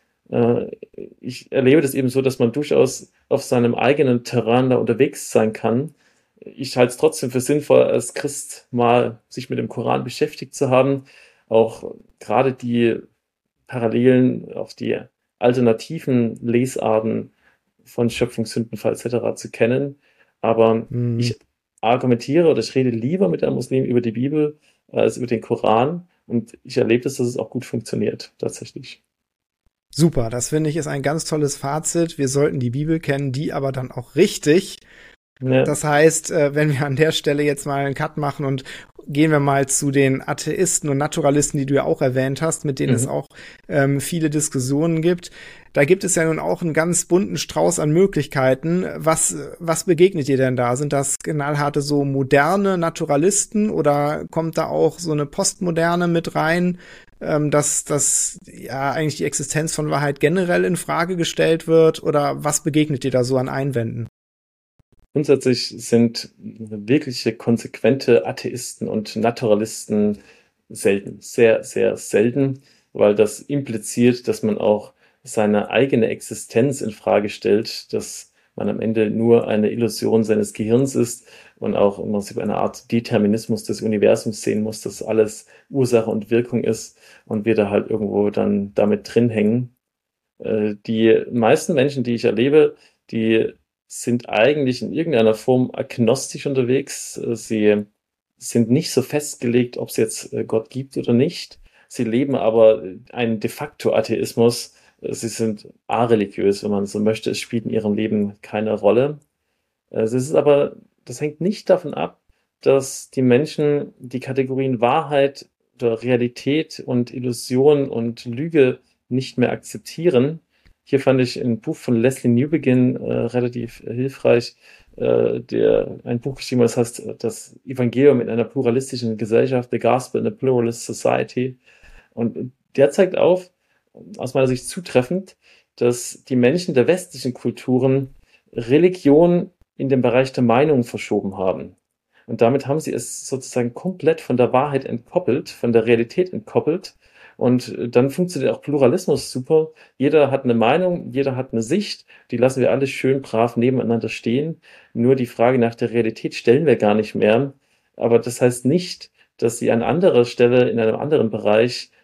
Äh, ich erlebe das eben so, dass man durchaus auf seinem eigenen Terrain da unterwegs sein kann. Ich halte es trotzdem für sinnvoll, als Christ mal sich mit dem Koran beschäftigt zu haben. Auch gerade die Parallelen auf die alternativen Lesarten von Schöpfung, Sündenfall et cetera zu kennen. Aber Hm. ich argumentiere oder ich rede lieber mit einem Muslim über die Bibel als über den Koran. Und ich erlebe das, dass es auch gut funktioniert, tatsächlich. Super, das finde ich ist ein ganz tolles Fazit. Wir sollten die Bibel kennen, die aber dann auch richtig. Ja. Das heißt, äh, wenn wir an der Stelle jetzt mal einen Cut machen und gehen wir mal zu den Atheisten und Naturalisten, die du ja auch erwähnt hast, mit denen Mhm. es auch ähm, viele Diskussionen gibt. Da gibt es ja nun auch einen ganz bunten Strauß an Möglichkeiten. Was, was begegnet dir denn da? Sind das knallharte so moderne Naturalisten oder kommt da auch so eine Postmoderne mit rein, ähm, dass, dass ja eigentlich die Existenz von Wahrheit generell in Frage gestellt wird? Oder was begegnet dir da so an Einwänden? Grundsätzlich sind wirkliche konsequente Atheisten und Naturalisten selten, sehr, sehr selten, weil das impliziert, dass man auch seine eigene Existenz in Frage stellt, dass man am Ende nur eine Illusion seines Gehirns ist und auch im Prinzip eine Art Determinismus des Universums sehen muss, dass alles Ursache und Wirkung ist und wir da halt irgendwo dann damit drin hängen. Äh, Die meisten Menschen, die ich erlebe, die sind eigentlich in irgendeiner Form agnostisch unterwegs. Äh, Sie sind nicht so festgelegt, ob es jetzt äh, Gott gibt oder nicht. Sie leben aber einen de facto Atheismus. Äh, Sie sind areligiös, wenn man so möchte. Es spielt in ihrem Leben keine Rolle. Äh, Es ist aber, das hängt nicht davon ab, dass die Menschen die Kategorien Wahrheit oder Realität und Illusion und Lüge nicht mehr akzeptieren. Hier fand ich ein Buch von Leslie Newbegin äh, relativ äh, hilfreich, äh, der ein Buch geschrieben hat, das heißt äh, das Evangelium in einer pluralistischen Gesellschaft, The Gospel in a Pluralist Society. Und der zeigt auf, aus meiner Sicht zutreffend, dass die Menschen der westlichen Kulturen Religion in den Bereich der Meinung verschoben haben. Und damit haben sie es sozusagen komplett von der Wahrheit entkoppelt, von der Realität entkoppelt. Und dann funktioniert auch Pluralismus super. Jeder hat eine Meinung, jeder hat eine Sicht, die lassen wir alle schön brav nebeneinander stehen. Nur die Frage nach der Realität stellen wir gar nicht mehr. Aber das heißt nicht, dass sie an anderer Stelle in einem anderen Bereich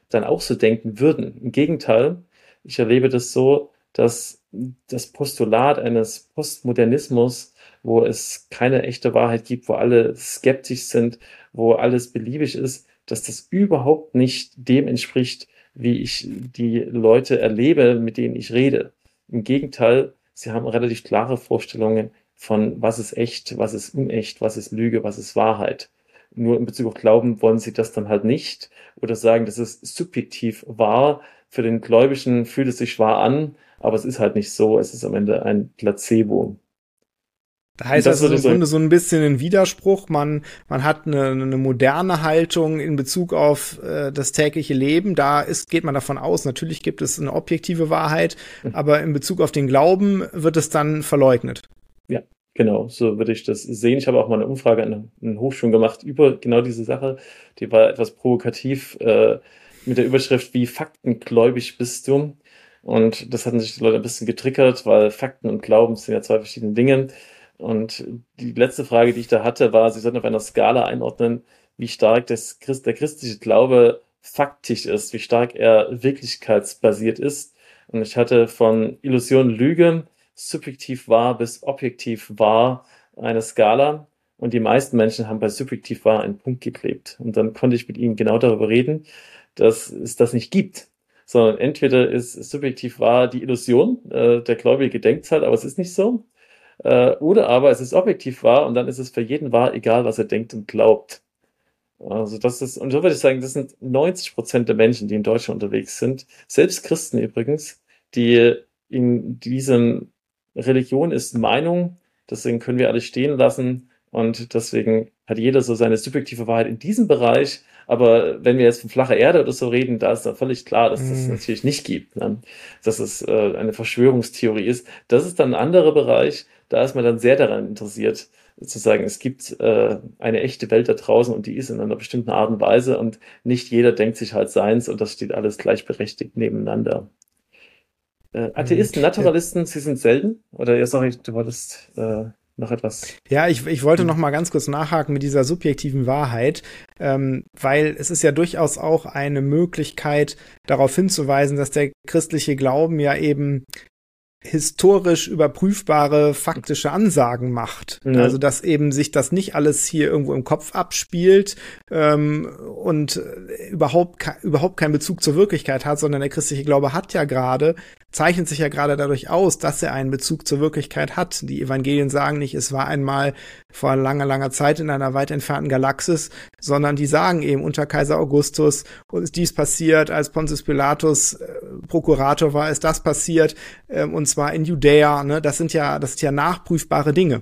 dann auch so denken würden. Im Gegenteil, ich erlebe das so, dass das Postulat eines Postmodernismus, wo es keine echte Wahrheit gibt, wo alle skeptisch sind, wo alles beliebig ist, dass das überhaupt nicht dem entspricht, wie ich die Leute erlebe, mit denen ich rede. Im Gegenteil, sie haben relativ klare Vorstellungen von, was ist echt, was ist unecht, was ist Lüge, was ist Wahrheit. Nur in Bezug auf Glauben wollen sie das dann halt nicht oder sagen, das ist subjektiv wahr. Für den Gläubigen fühlt es sich wahr an, aber es ist halt nicht so. Es ist am Ende ein Placebo. Da heißt das, das im Grunde so ein bisschen ein Widerspruch. Man, man hat eine, eine moderne Haltung in Bezug auf äh, das tägliche Leben. Da ist, geht man davon aus, natürlich gibt es eine objektive Wahrheit, mhm. aber in Bezug auf den Glauben wird es dann verleugnet. Ja, genau, so würde ich das sehen. Ich habe auch mal eine Umfrage an den Hochschulen gemacht über genau diese Sache. Die war etwas provokativ äh, mit der Überschrift, wie faktengläubig bist du? Und das hatten sich die Leute ein bisschen getriggert, weil Fakten und Glauben sind ja zwei verschiedene Dinge. Und die letzte Frage, die ich da hatte, war, Sie sollten auf einer Skala einordnen, wie stark das Christ, der christliche Glaube faktisch ist, wie stark er wirklichkeitsbasiert ist. Und ich hatte von Illusion, Lüge, subjektiv wahr bis objektiv wahr eine Skala. Und die meisten Menschen haben bei subjektiv wahr einen Punkt geklebt. Und dann konnte ich mit ihnen genau darüber reden, dass es das nicht gibt. Sondern entweder ist subjektiv wahr die Illusion, äh, der Gläubige denkt halt, aber es ist nicht so. Oder aber es ist objektiv wahr und dann ist es für jeden wahr, egal was er denkt und glaubt. Also das ist, und so würde ich sagen, das sind neunzig Prozent der Menschen, die in Deutschland unterwegs sind, selbst Christen übrigens, die in diesem Religion ist Meinung, deswegen können wir alles stehen lassen und deswegen hat jeder so seine subjektive Wahrheit in diesem Bereich. Aber wenn wir jetzt von flacher Erde oder so reden, da ist dann völlig klar, dass das natürlich nicht gibt, ne? Dass es äh, eine Verschwörungstheorie ist. Das ist dann ein anderer Bereich, da ist man dann sehr daran interessiert, zu sagen, es gibt äh, eine echte Welt da draußen und die ist in einer bestimmten Art und Weise und nicht jeder denkt sich halt seins und das steht alles gleichberechtigt nebeneinander. Äh, Atheisten, Naturalisten, sie sind selten? Oder ja, sorry, du wolltest äh, noch etwas? Ja, ich, ich wollte noch mal ganz kurz nachhaken mit dieser subjektiven Wahrheit, ähm, weil es ist ja durchaus auch eine Möglichkeit, darauf hinzuweisen, dass der christliche Glauben ja eben historisch überprüfbare faktische Ansagen macht. Ja. Also dass eben sich das nicht alles hier irgendwo im Kopf abspielt ähm, und überhaupt ke- überhaupt keinen Bezug zur Wirklichkeit hat, sondern der christliche Glaube hat ja gerade, zeichnet sich ja gerade dadurch aus, dass er einen Bezug zur Wirklichkeit hat. Die Evangelien sagen nicht, es war einmal vor langer, langer Zeit in einer weit entfernten Galaxis, sondern die sagen eben, unter Kaiser Augustus ist dies passiert, als Pontius Pilatus äh, Prokurator war, ist das passiert, ähm, und zwar in Judäa, ne? Das sind ja, das sind ja nachprüfbare Dinge.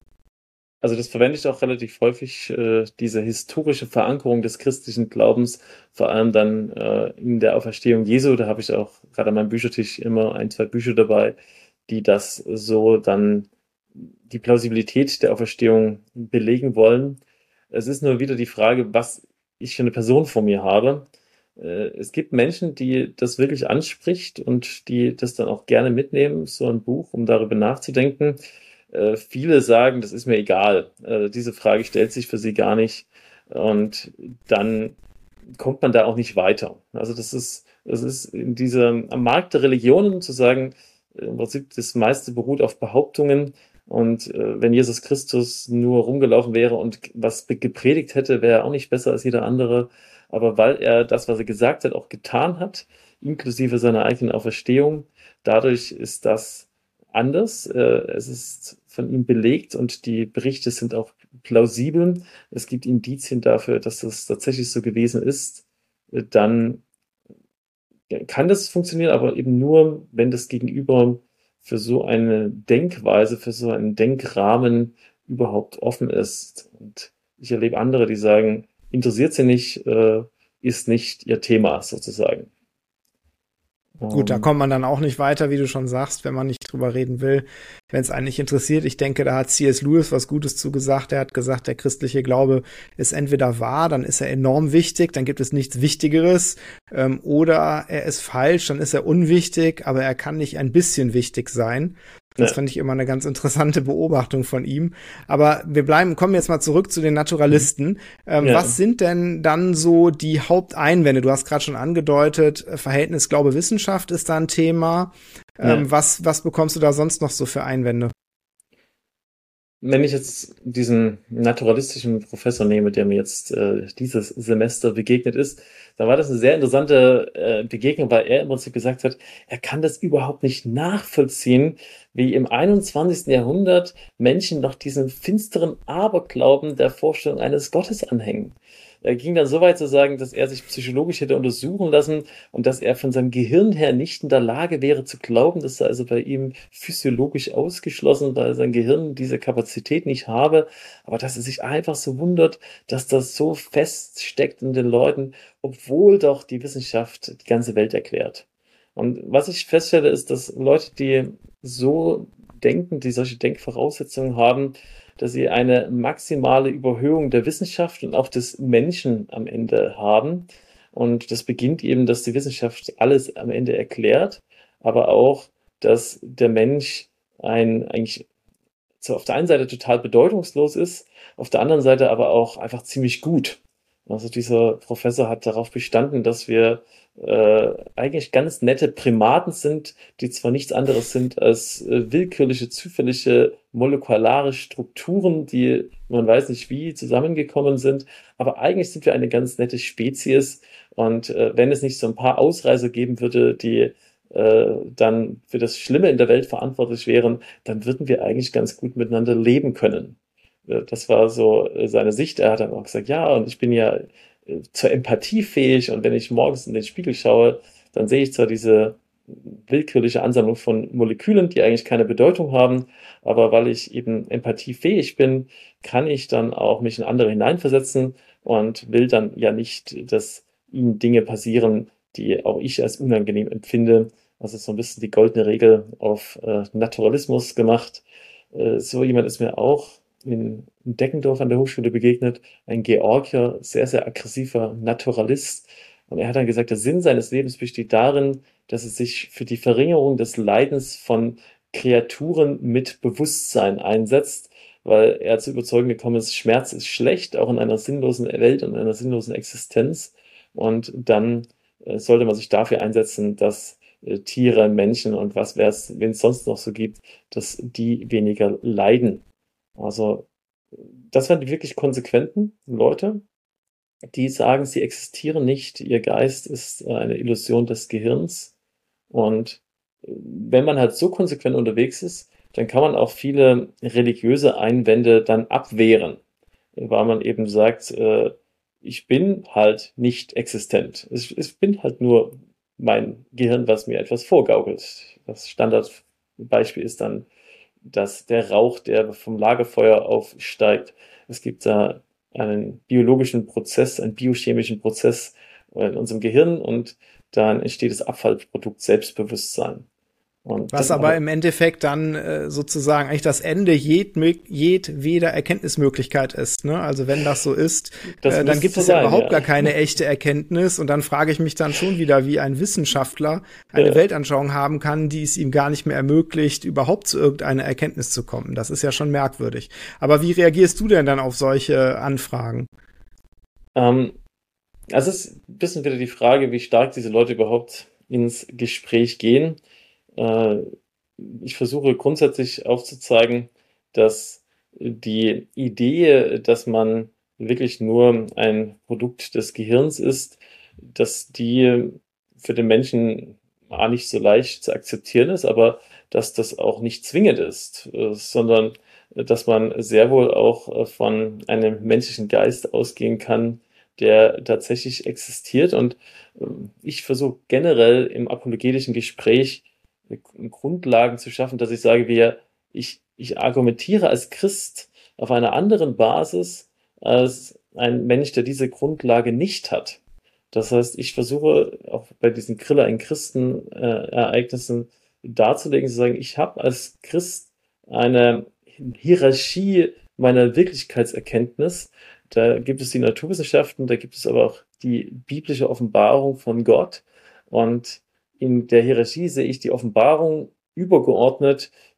Also das verwende ich auch relativ häufig, äh, diese historische Verankerung des christlichen Glaubens, vor allem dann äh, in der Auferstehung Jesu. Da habe ich auch gerade an meinem Büchertisch immer ein, zwei Bücher dabei, die das so dann die Plausibilität der Auferstehung belegen wollen. Es ist nur wieder die Frage, was ich für eine Person vor mir habe. Äh, es gibt Menschen, die das wirklich anspricht und die das dann auch gerne mitnehmen, so ein Buch, um darüber nachzudenken. Äh, viele sagen, das ist mir egal. Äh, diese Frage stellt sich für sie gar nicht. Und dann kommt man da auch nicht weiter. Also das ist, das ist in diesem, am Markt der Religionen zu sagen, im Prinzip das meiste beruht auf Behauptungen. Und äh, wenn Jesus Christus nur rumgelaufen wäre und was gepredigt hätte, wäre er auch nicht besser als jeder andere. Aber weil er das, was er gesagt hat, auch getan hat, inklusive seiner eigenen Auferstehung, dadurch ist das anders. Äh, es ist von ihm belegt und die Berichte sind auch plausibel. Es gibt Indizien dafür, dass das tatsächlich so gewesen ist. Äh, dann kann das funktionieren, aber eben nur, wenn das Gegenüber für so eine Denkweise, für so einen Denkrahmen überhaupt offen ist. Und ich erlebe andere, die sagen, interessiert sie nicht, äh, ist nicht ihr Thema sozusagen. Gut, da kommt man dann auch nicht weiter, wie du schon sagst, wenn man nicht drüber reden will, wenn es einen nicht interessiert. Ich denke, da hat C S. Lewis was Gutes zugesagt. Er hat gesagt, der christliche Glaube ist entweder wahr, dann ist er enorm wichtig, dann gibt es nichts Wichtigeres, ähm, oder er ist falsch, dann ist er unwichtig, aber er kann nicht ein bisschen wichtig sein. Das Ja. fand ich immer eine ganz interessante Beobachtung von ihm. Aber wir bleiben, kommen jetzt mal zurück zu den Naturalisten. Ähm, Ja. was sind denn dann so die Haupteinwände? Du hast gerade schon angedeutet, äh, Verhältnis Glaube-Wissenschaft ist da ein Thema. Ja. Ähm, was, was bekommst du da sonst noch so für Einwände? Wenn ich jetzt diesen naturalistischen Professor nehme, der mir jetzt äh, dieses Semester begegnet ist, da war das eine sehr interessante äh, Begegnung, weil er im Prinzip gesagt hat, er kann das überhaupt nicht nachvollziehen, wie im einundzwanzigsten Jahrhundert Menschen noch diesem finsteren Aberglauben der Vorstellung eines Gottes anhängen. Er ging dann so weit zu sagen, dass er sich psychologisch hätte untersuchen lassen und dass er von seinem Gehirn her nicht in der Lage wäre zu glauben, das sei also bei ihm physiologisch ausgeschlossen, weil sein Gehirn diese Kapazität nicht habe, aber dass er sich einfach so wundert, dass das so feststeckt in den Leuten, obwohl doch die Wissenschaft die ganze Welt erklärt. Und was ich feststelle, ist, dass Leute, die so denken, die solche Denkvoraussetzungen haben, dass sie eine maximale Überhöhung der Wissenschaft und auch des Menschen am Ende haben. Und das beginnt eben, dass die Wissenschaft alles am Ende erklärt, aber auch, dass der Mensch ein eigentlich so auf der einen Seite total bedeutungslos ist, auf der anderen Seite aber auch einfach ziemlich gut. Also dieser Professor hat darauf bestanden, dass wir äh, eigentlich ganz nette Primaten sind, die zwar nichts anderes sind als äh, willkürliche, zufällige, molekulare Strukturen, die man weiß nicht wie zusammengekommen sind, aber eigentlich sind wir eine ganz nette Spezies und äh, wenn es nicht so ein paar Ausreißer geben würde, die äh, dann für das Schlimme in der Welt verantwortlich wären, dann würden wir eigentlich ganz gut miteinander leben können. Das war so seine Sicht. Er hat dann auch gesagt, ja, und ich bin ja äh, zur Empathie fähig und wenn ich morgens in den Spiegel schaue, dann sehe ich zwar diese willkürliche Ansammlung von Molekülen, die eigentlich keine Bedeutung haben, aber weil ich eben empathiefähig bin, kann ich dann auch mich in andere hineinversetzen und will dann ja nicht, dass ihnen Dinge passieren, die auch ich als unangenehm empfinde. Also so ein bisschen die goldene Regel auf äh, Naturalismus gemacht. Äh, so jemand ist mir auch in Deckendorf an der Hochschule begegnet, ein Georgier, sehr, sehr aggressiver Naturalist. Und er hat dann gesagt, der Sinn seines Lebens besteht darin, dass er sich für die Verringerung des Leidens von Kreaturen mit Bewusstsein einsetzt, weil er zur Überzeugung gekommen ist, Schmerz ist schlecht, auch in einer sinnlosen Welt und einer sinnlosen Existenz. Und dann äh, sollte man sich dafür einsetzen, dass äh, Tiere, Menschen und was wäre es, wen es sonst noch so gibt, dass die weniger leiden. Also, das waren die wirklich konsequenten Leute, die sagen, sie existieren nicht, ihr Geist ist eine Illusion des Gehirns. Und wenn man halt so konsequent unterwegs ist, dann kann man auch viele religiöse Einwände dann abwehren, weil man eben sagt, äh, ich bin halt nicht existent. Ich, ich bin halt nur mein Gehirn, was mir etwas vorgaukelt. Das Standardbeispiel ist dann, dass der Rauch, der vom Lagerfeuer aufsteigt, es gibt da einen biologischen Prozess, einen biochemischen Prozess in unserem Gehirn und dann entsteht das Abfallprodukt Selbstbewusstsein. Und Was das aber aber, im Endeffekt dann äh, sozusagen eigentlich das Ende jed, jedweder Erkenntnismöglichkeit ist. Ne? Also wenn das so ist, das äh, dann müsste gibt so es ja sein, überhaupt ja. gar keine echte Erkenntnis. Und dann frage ich mich dann schon wieder, wie ein Wissenschaftler eine Ja. Weltanschauung haben kann, die es ihm gar nicht mehr ermöglicht, überhaupt zu irgendeiner Erkenntnis zu kommen. Das ist ja schon merkwürdig. Aber wie reagierst du denn dann auf solche Anfragen? Ähm, also es ist ein bisschen wieder die Frage, wie stark diese Leute überhaupt ins Gespräch gehen. Äh, ich versuche grundsätzlich aufzuzeigen, dass die Idee, dass man wirklich nur ein Produkt des Gehirns ist, dass die für den Menschen A nicht so leicht zu akzeptieren ist, aber dass das auch nicht zwingend ist, äh, sondern äh, dass man sehr wohl auch äh, von einem menschlichen Geist ausgehen kann, der tatsächlich existiert. Und äh, ich versuche generell im apologetischen Gespräch Grundlagen zu schaffen, dass ich sage, wir, ich, ich argumentiere als Christ auf einer anderen Basis als ein Mensch, der diese Grundlage nicht hat. Das heißt, ich versuche auch bei diesen Griller in Christen-Ereignissen darzulegen, zu sagen, ich habe als Christ eine Hierarchie meiner Wirklichkeitserkenntnis. Da gibt es die Naturwissenschaften, da gibt es aber auch die biblische Offenbarung von Gott. Und in der Hierarchie sehe ich die Offenbarung übergeordnet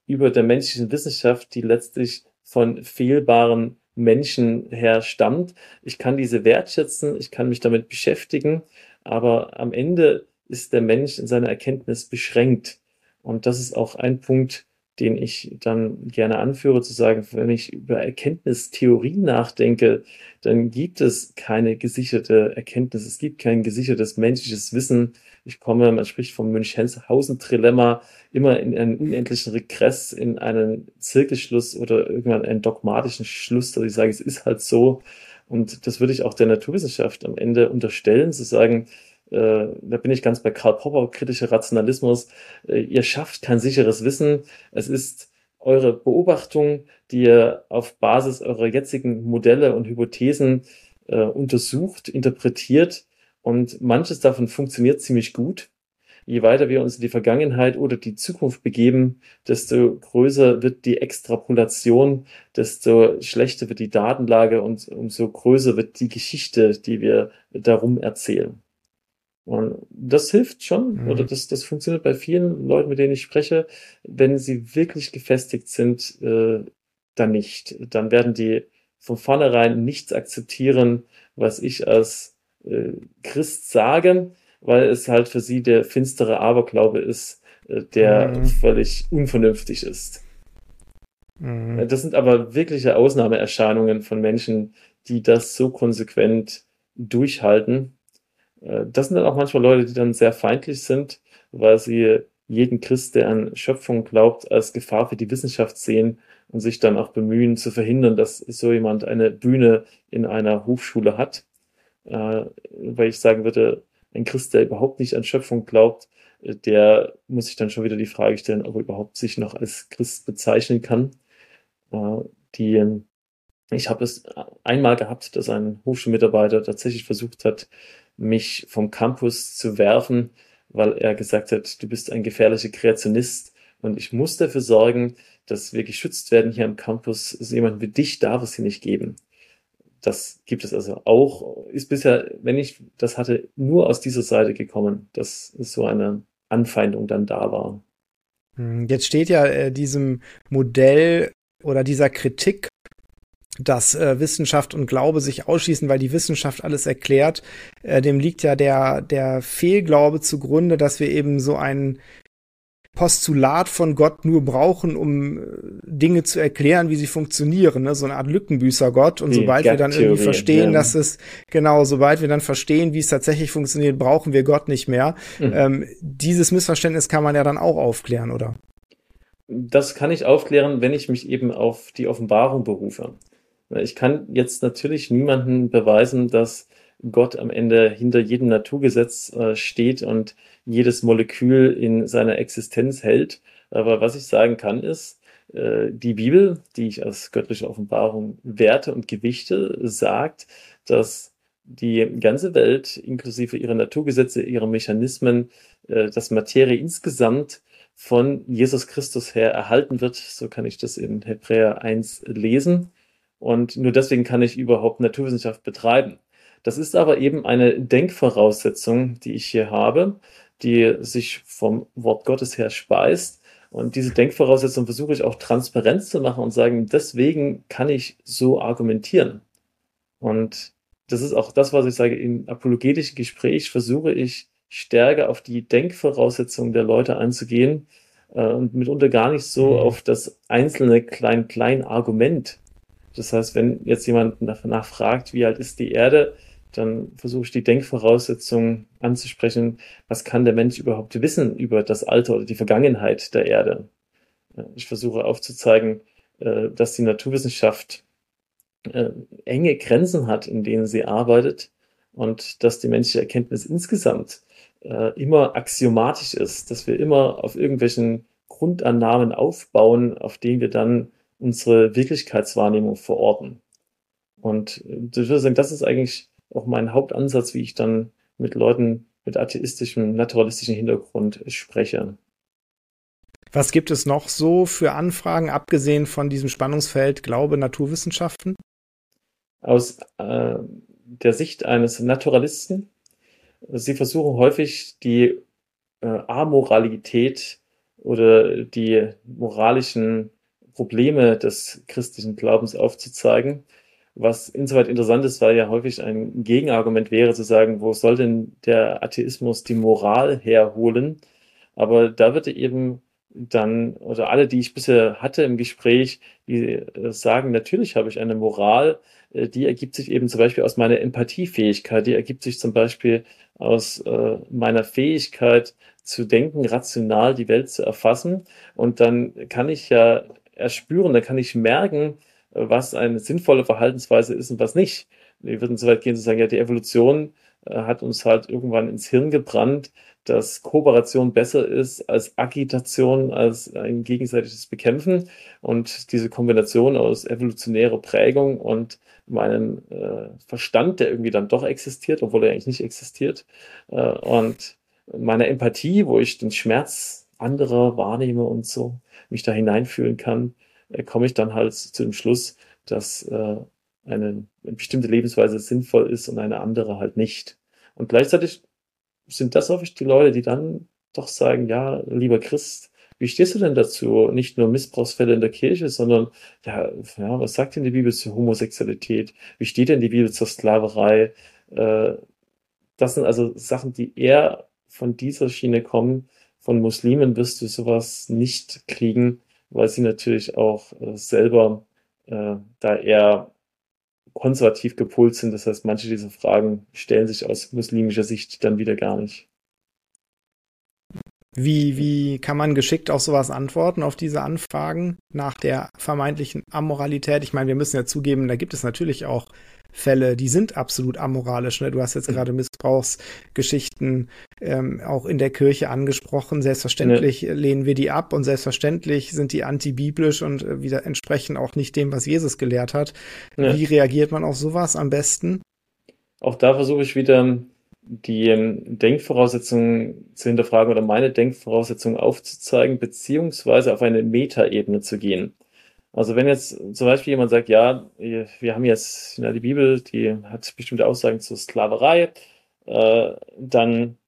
über der menschlichen Wissenschaft, die letztlich von fehlbaren Menschen her stammt. Ich kann diese wertschätzen, ich kann mich damit beschäftigen, aber am Ende ist der Mensch in seiner Erkenntnis beschränkt. Und das ist auch ein Punkt, den ich dann gerne anführe, zu sagen, wenn ich über Erkenntnistheorie nachdenke, dann gibt es keine gesicherte Erkenntnis, es gibt kein gesichertes menschliches Wissen. Ich komme, man spricht vom Münchhausen-Trilemma, immer in einen unendlichen Regress, in einen Zirkelschluss oder irgendwann einen dogmatischen Schluss, dass ich sage, es ist halt so. Und das würde ich auch der Naturwissenschaft am Ende unterstellen, zu sagen, äh, da bin ich ganz bei Karl Popper, kritischer Rationalismus, äh, ihr schafft kein sicheres Wissen, es ist eure Beobachtung, die ihr auf Basis eurer jetzigen Modelle und Hypothesen äh, untersucht, interpretiert, und manches davon funktioniert ziemlich gut. Je weiter wir uns in die Vergangenheit oder die Zukunft begeben, desto größer wird die Extrapolation, desto schlechter wird die Datenlage und umso größer wird die Geschichte, die wir darum erzählen. Und das hilft schon, Mhm. oder das, das funktioniert bei vielen Leuten, mit denen ich spreche. Wenn sie wirklich gefestigt sind, äh, dann nicht. Dann werden die von vornherein nichts akzeptieren, was ich als äh, Christ sage, weil es halt für sie der finstere Aberglaube ist, äh, der Mhm. völlig unvernünftig ist. Mhm. Das sind aber wirkliche Ausnahmeerscheinungen von Menschen, die das so konsequent durchhalten. Äh, Das sind dann auch manchmal Leute, die dann sehr feindlich sind, weil sie jeden Christ, der an Schöpfung glaubt, als Gefahr für die Wissenschaft sehen und sich dann auch bemühen zu verhindern, dass so jemand eine Bühne in einer Hochschule hat. Äh, Weil ich sagen würde, ein Christ, der überhaupt nicht an Schöpfung glaubt, äh, der muss sich dann schon wieder die Frage stellen, ob er überhaupt sich noch als Christ bezeichnen kann. Äh, Die Ich habe es einmal gehabt, dass ein Hochschulmitarbeiter tatsächlich versucht hat, mich vom Campus zu werfen, weil er gesagt hat, du bist ein gefährlicher Kreationist und ich muss dafür sorgen, dass wir geschützt werden hier am Campus. So jemanden wie dich darf es hier nicht geben. Das gibt es also auch, ist bisher, wenn ich das hatte, nur aus dieser Seite gekommen, dass so eine Anfeindung dann da war. Mhm. Jetzt steht ja äh, diesem Modell oder dieser Kritik, dass äh, Wissenschaft und Glaube sich ausschließen, weil die Wissenschaft alles erklärt, äh, dem liegt ja der, der Fehlglaube zugrunde, dass wir eben so ein Postulat von Gott nur brauchen, um äh, Dinge zu erklären, wie sie funktionieren, ne? So eine Art Lückenbüßer-Gott. Und Die sobald wir dann irgendwie Gap-Theorie, verstehen, ja. dass es, genau, sobald wir dann verstehen, wie es tatsächlich funktioniert, brauchen wir Gott nicht mehr. Mhm. Ähm, dieses Missverständnis kann man ja dann auch aufklären, oder? Das kann ich aufklären, wenn ich mich eben auf die Offenbarung berufe. Ich kann jetzt natürlich niemandem beweisen, dass Gott am Ende hinter jedem Naturgesetz äh, steht und jedes Molekül in seiner Existenz hält. Aber was ich sagen kann, ist, äh, die Bibel, die ich als göttliche Offenbarung werte und gewichte, sagt, dass die ganze Welt, inklusive ihrer Naturgesetze, ihrer Mechanismen, äh, dass Materie insgesamt von Jesus Christus her erhalten wird. So kann ich das in Hebräer eins lesen. Und nur deswegen kann ich überhaupt Naturwissenschaft betreiben. Das ist aber eben eine Denkvoraussetzung, die ich hier habe, die sich vom Wort Gottes her speist. Und diese Denkvoraussetzung versuche ich auch transparent zu machen und sagen, deswegen kann ich so argumentieren. Und das ist auch das, was ich sage, im apologetischen Gespräch versuche ich stärker auf die Denkvoraussetzungen der Leute einzugehen äh, und mitunter gar nicht so Mhm. auf das einzelne Klein-Klein-Argument. Das heißt, wenn jetzt jemand danach fragt, wie alt ist die Erde, dann versuche ich die Denkvoraussetzungen anzusprechen. Was kann der Mensch überhaupt wissen über das Alter oder die Vergangenheit der Erde? Ich versuche aufzuzeigen, äh, dass die Naturwissenschaft äh, enge Grenzen hat, in denen sie arbeitet und dass die menschliche Erkenntnis insgesamt äh, immer axiomatisch ist, dass wir immer auf irgendwelchen Grundannahmen aufbauen, auf denen wir dann unsere Wirklichkeitswahrnehmung verorten. Und äh, ich würde sagen, das ist eigentlich auch mein Hauptansatz, wie ich dann mit Leuten mit atheistischem, naturalistischem Hintergrund spreche. Was gibt es noch so für Anfragen, abgesehen von diesem Spannungsfeld Glaube, Naturwissenschaften? Aus äh, der Sicht eines Naturalisten, sie versuchen häufig die äh, Amoralität oder die moralischen Probleme des christlichen Glaubens aufzuzeigen. Was insoweit interessant ist, weil ja häufig ein Gegenargument wäre zu sagen, wo soll denn der Atheismus die Moral herholen? Aber da wird eben dann, oder alle, die ich bisher hatte im Gespräch, die äh, sagen, natürlich habe ich eine Moral, äh, die ergibt sich eben zum Beispiel aus meiner Empathiefähigkeit, die ergibt sich zum Beispiel aus äh, meiner Fähigkeit zu denken, rational die Welt zu erfassen. Und dann kann ich ja erspüren, dann kann ich merken, was eine sinnvolle Verhaltensweise ist und was nicht. Wir würden so weit gehen zu sagen, ja, die Evolution äh, hat uns halt irgendwann ins Hirn gebrannt, dass Kooperation besser ist als Agitation, als ein gegenseitiges Bekämpfen. Und diese Kombination aus evolutionärer Prägung und meinem äh, Verstand, der irgendwie dann doch existiert, obwohl er eigentlich nicht existiert, äh, und meiner Empathie, wo ich den Schmerz anderer wahrnehme und so mich da hineinfühlen kann, äh, komme ich dann halt zu dem Schluss, dass äh, eine, eine bestimmte Lebensweise sinnvoll ist und eine andere halt nicht. Und gleichzeitig sind das häufig die Leute, die dann doch sagen, ja, lieber Christ, wie stehst du denn dazu? Nicht nur Missbrauchsfälle in der Kirche, sondern ja, ja, was sagt denn die Bibel zur Homosexualität? Wie steht denn die Bibel zur Sklaverei? Äh, das sind also Sachen, die eher von dieser Schiene kommen. Von Muslimen wirst du sowas nicht kriegen, weil sie natürlich auch äh, selber äh, da eher konservativ gepolt sind. Das heißt, manche dieser Fragen stellen sich aus muslimischer Sicht dann wieder gar nicht. Wie, wie kann man geschickt auf sowas antworten, auf diese Anfragen nach der vermeintlichen Amoralität? Ich meine, wir müssen ja zugeben, da gibt es natürlich auch Fälle, die sind absolut amoralisch. Ne? Du hast jetzt gerade Missbrauchsgeschichten ähm, auch in der Kirche angesprochen. Selbstverständlich ja. lehnen wir die ab und selbstverständlich sind die antibiblisch und äh, wieder entsprechen auch nicht dem, was Jesus gelehrt hat. Ja. Wie reagiert man auf sowas am besten? Auch da versuche ich wieder die Denkvoraussetzungen zu hinterfragen oder meine Denkvoraussetzungen aufzuzeigen, beziehungsweise auf eine Metaebene zu gehen. Also wenn jetzt zum Beispiel jemand sagt, ja, wir haben jetzt ja, die Bibel, die hat bestimmte Aussagen zur Sklaverei, äh, dann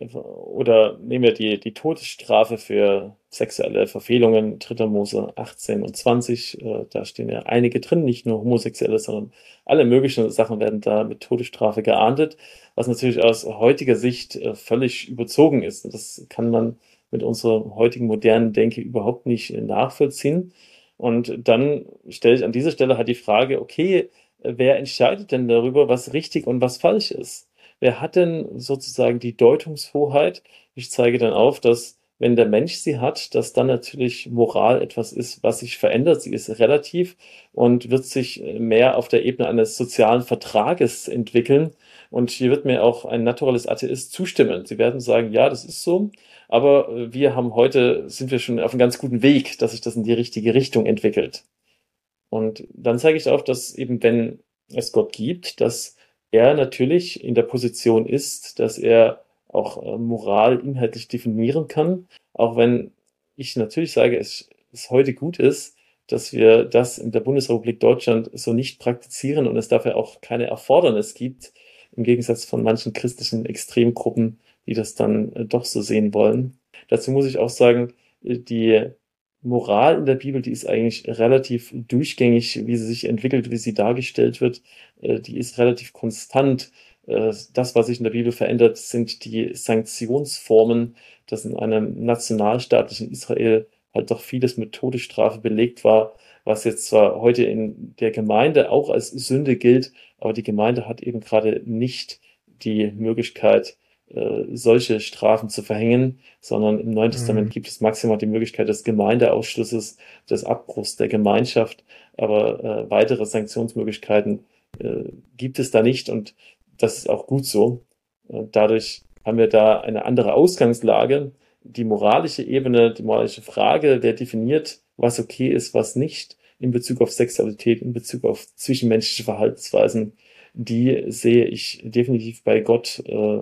oder nehmen wir die, die Todesstrafe für sexuelle Verfehlungen, dritter Mose achtzehn und zwanzig, äh, da stehen ja einige drin, nicht nur Homosexuelle, sondern alle möglichen Sachen werden da mit Todesstrafe geahndet, was natürlich aus heutiger Sicht äh, völlig überzogen ist. Das kann man mit unserer heutigen modernen Denke überhaupt nicht nachvollziehen. Und dann stelle ich an dieser Stelle halt die Frage, okay, wer entscheidet denn darüber, was richtig und was falsch ist? Wer hat denn sozusagen die Deutungshoheit? Ich zeige dann auf, dass wenn der Mensch sie hat, dass dann natürlich Moral etwas ist, was sich verändert. Sie ist relativ und wird sich mehr auf der Ebene eines sozialen Vertrages entwickeln. Und hier wird mir auch ein naturales Atheist zustimmen. Sie werden sagen, ja, das ist so. Aber wir haben heute, sind wir schon auf einem ganz guten Weg, dass sich das in die richtige Richtung entwickelt. Und dann zeige ich auch, dass eben, wenn es Gott gibt, dass er natürlich in der Position ist, dass er auch äh, Moral inhaltlich definieren kann, auch wenn ich natürlich sage, es, es heute gut ist, dass wir das in der Bundesrepublik Deutschland so nicht praktizieren und es dafür auch keine Erfordernis gibt, im Gegensatz von manchen christlichen Extremgruppen, die das dann äh, doch so sehen wollen. Dazu muss ich auch sagen, die Moral in der Bibel, die ist eigentlich relativ durchgängig, wie sie sich entwickelt, wie sie dargestellt wird. Äh, die ist relativ konstant. Äh, das, was sich in der Bibel verändert, sind die Sanktionsformen, dass in einem nationalstaatlichen Israel halt doch vieles mit Todesstrafe belegt war, was jetzt zwar heute in der Gemeinde auch als Sünde gilt, aber die Gemeinde hat eben gerade nicht die Möglichkeit, solche Strafen zu verhängen, sondern im Neuen Testament gibt es maximal die Möglichkeit des Gemeindeausschlusses, des Abbruchs der Gemeinschaft, aber äh, weitere Sanktionsmöglichkeiten äh, gibt es da nicht und das ist auch gut so. Äh, dadurch haben wir da eine andere Ausgangslage. Die moralische Ebene, die moralische Frage, wer definiert, was okay ist, was nicht, in Bezug auf Sexualität, in Bezug auf zwischenmenschliche Verhaltensweisen, die sehe ich definitiv bei Gott äh,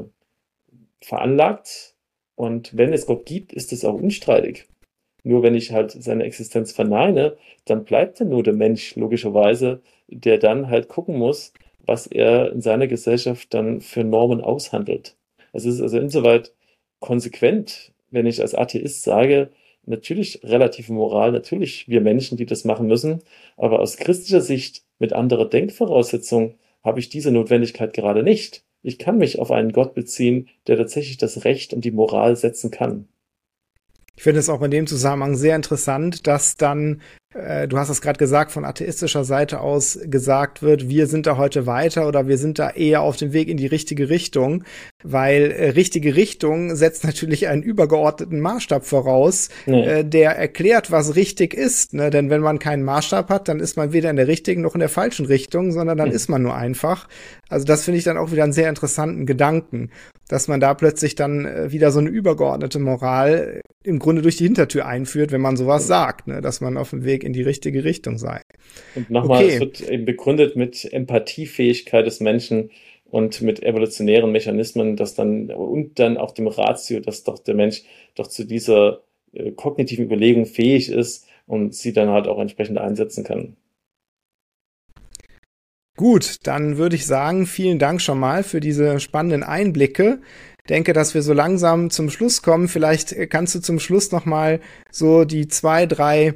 veranlagt und wenn es Gott gibt, ist es auch unstreitig. Nur wenn ich halt seine Existenz verneine, dann bleibt ja nur der Mensch logischerweise, der dann halt gucken muss, was er in seiner Gesellschaft dann für Normen aushandelt. Es ist also insoweit konsequent, wenn ich als Atheist sage, natürlich relative Moral, natürlich wir Menschen, die das machen müssen, aber aus christlicher Sicht mit anderer Denkvoraussetzung habe ich diese Notwendigkeit gerade nicht. Ich kann mich auf einen Gott beziehen, der tatsächlich das Recht und die Moral setzen kann. Ich finde es auch in dem Zusammenhang sehr interessant, dass dann, äh, du hast es gerade gesagt, von atheistischer Seite aus gesagt wird, wir sind da heute weiter oder wir sind da eher auf dem Weg in die richtige Richtung, weil äh, richtige Richtung setzt natürlich einen übergeordneten Maßstab voraus, Nee. äh, der erklärt, was richtig ist. Ne? Denn wenn man keinen Maßstab hat, dann ist man weder in der richtigen noch in der falschen Richtung, sondern dann Mhm. ist man nur einfach. Also das finde ich dann auch wieder einen sehr interessanten Gedanken, dass man da plötzlich dann äh, wieder so eine übergeordnete Moral im Grunde durch die Hintertür einführt, wenn man sowas sagt, ne? Dass man auf dem Weg in die richtige Richtung sei. Und nochmal, Okay. es wird eben begründet mit Empathiefähigkeit des Menschen und mit evolutionären Mechanismen, dass dann und dann auch dem Ratio, dass doch der Mensch doch zu dieser äh, kognitiven Überlegung fähig ist und sie dann halt auch entsprechend einsetzen kann. Gut, dann würde ich sagen, vielen Dank schon mal für diese spannenden Einblicke. Denke, dass wir so langsam zum Schluss kommen. Vielleicht kannst du zum Schluss noch mal so die zwei, drei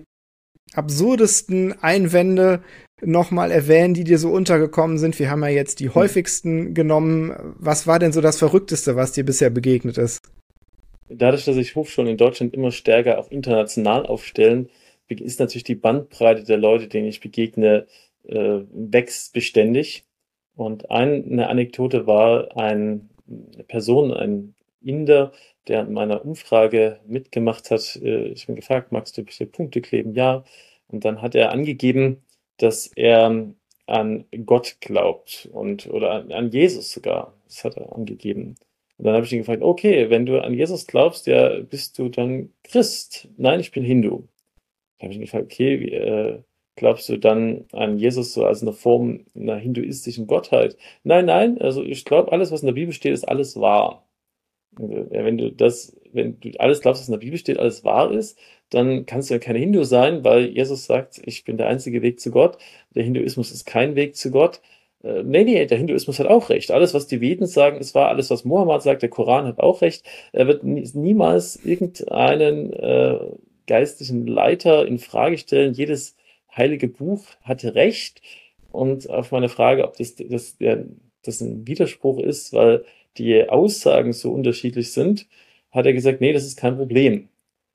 absurdesten Einwände noch mal erwähnen, die dir so untergekommen sind. Wir haben ja jetzt die häufigsten genommen. Was war denn so das Verrückteste, was dir bisher begegnet ist? Dadurch, dass sich Hochschulen in Deutschland immer stärker auch international aufstellen, ist natürlich die Bandbreite der Leute, denen ich begegne, äh, wächst beständig. Und eine Anekdote war ein, eine Person, ein Inder, der an meiner Umfrage mitgemacht hat. Äh, ich bin gefragt, magst du bitte Punkte kleben? Ja. Und dann hat er angegeben, dass er an Gott glaubt und oder an, an Jesus sogar. Das hat er angegeben. Und dann habe ich ihn gefragt, okay, wenn du an Jesus glaubst, ja, bist du dann Christ? Nein, ich bin Hindu. Da habe ich ihn gefragt, okay, wie, äh, glaubst du dann an Jesus so als eine Form einer hinduistischen Gottheit? Nein, nein, also ich glaube, alles, was in der Bibel steht, ist alles wahr. Und, äh, wenn du das, wenn du alles glaubst, was in der Bibel steht, alles wahr ist, dann kannst du ja kein Hindu sein, weil Jesus sagt, ich bin der einzige Weg zu Gott. Der Hinduismus ist kein Weg zu Gott. Äh, nee, nee, der Hinduismus hat auch recht. Alles, was die Veden sagen, ist wahr. Alles, was Mohammed sagt, der Koran hat auch recht. Er wird nie, niemals irgendeinen äh, geistlichen Leiter in Frage stellen. Jedes heilige Buch hatte recht. Und auf meine Frage, ob das, das, der, das ein Widerspruch ist, weil die Aussagen so unterschiedlich sind, hat er gesagt, nee, das ist kein Problem.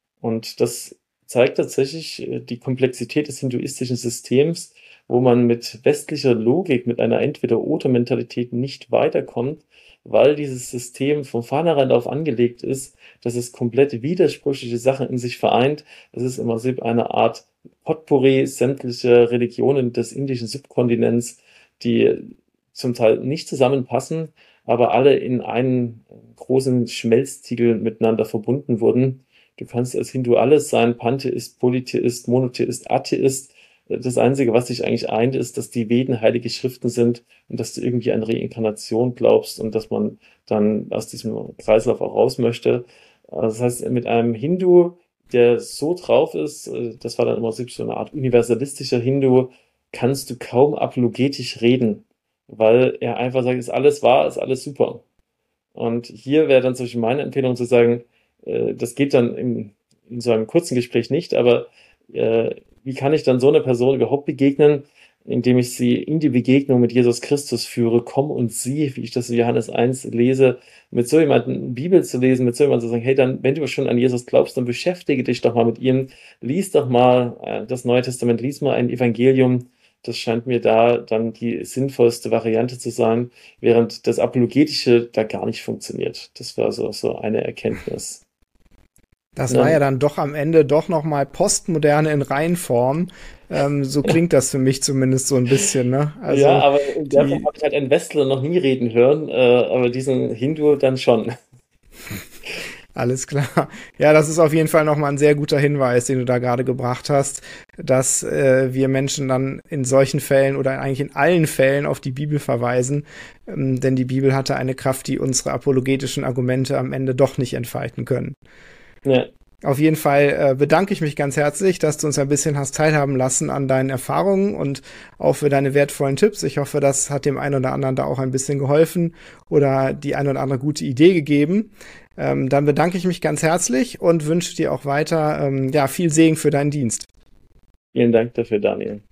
Und das zeigt tatsächlich die Komplexität des hinduistischen Systems, wo man mit westlicher Logik, mit einer Entweder-oder-Mentalität nicht weiterkommt, weil dieses System von vornherein darauf angelegt ist, dass es komplett widersprüchliche Sachen in sich vereint. Es ist im Prinzip eine Art Potpourri sämtlicher Religionen des indischen Subkontinents, die zum Teil nicht zusammenpassen, aber alle in einen großen Schmelztiegel miteinander verbunden wurden. Du kannst als Hindu alles sein, Pantheist, Polytheist, Monotheist, Atheist. Das Einzige, was dich eigentlich eint, ist, dass die Veden heilige Schriften sind und dass du irgendwie an Reinkarnation glaubst und dass man dann aus diesem Kreislauf auch raus möchte. Das heißt, mit einem Hindu, der so drauf ist, das war dann immer so eine Art universalistischer Hindu, kannst du kaum apologetisch reden, weil er einfach sagt, ist alles wahr, ist alles super. Und hier wäre dann zum Beispiel meine Empfehlung zu sagen, äh, das geht dann in, in so einem kurzen Gespräch nicht, aber äh, wie kann ich dann so einer Person überhaupt begegnen, indem ich sie in die Begegnung mit Jesus Christus führe, komm und sieh, wie ich das in Johannes eins lese, mit so jemandem Bibel zu lesen, mit so jemandem zu sagen, hey, dann, wenn du schon an Jesus glaubst, dann beschäftige dich doch mal mit ihm, lies doch mal äh, das Neue Testament, lies mal ein Evangelium. Das scheint mir da dann die sinnvollste Variante zu sein, während das Apologetische da gar nicht funktioniert. Das war so, so eine Erkenntnis. Das Dann, war ja dann doch am Ende doch noch mal Postmoderne in Reinform. Ähm, so klingt das für mich zumindest so ein bisschen, ne? Also ja, aber in der die, Form habe ich halt einen Westler noch nie reden hören, äh, aber diesen Hindu dann schon. Alles klar. Ja, das ist auf jeden Fall nochmal ein sehr guter Hinweis, den du da gerade gebracht hast, dass äh, wir Menschen dann in solchen Fällen oder eigentlich in allen Fällen auf die Bibel verweisen, ähm, denn die Bibel hatte eine Kraft, die unsere apologetischen Argumente am Ende doch nicht entfalten können. Ja. Auf jeden Fall äh, bedanke ich mich ganz herzlich, dass du uns ein bisschen hast teilhaben lassen an deinen Erfahrungen und auch für deine wertvollen Tipps. Ich hoffe, das hat dem einen oder anderen da auch ein bisschen geholfen oder die eine oder andere gute Idee gegeben. Ähm, dann bedanke ich mich ganz herzlich und wünsche dir auch weiter ähm, ja, viel Segen für deinen Dienst. Vielen Dank dafür, Daniel.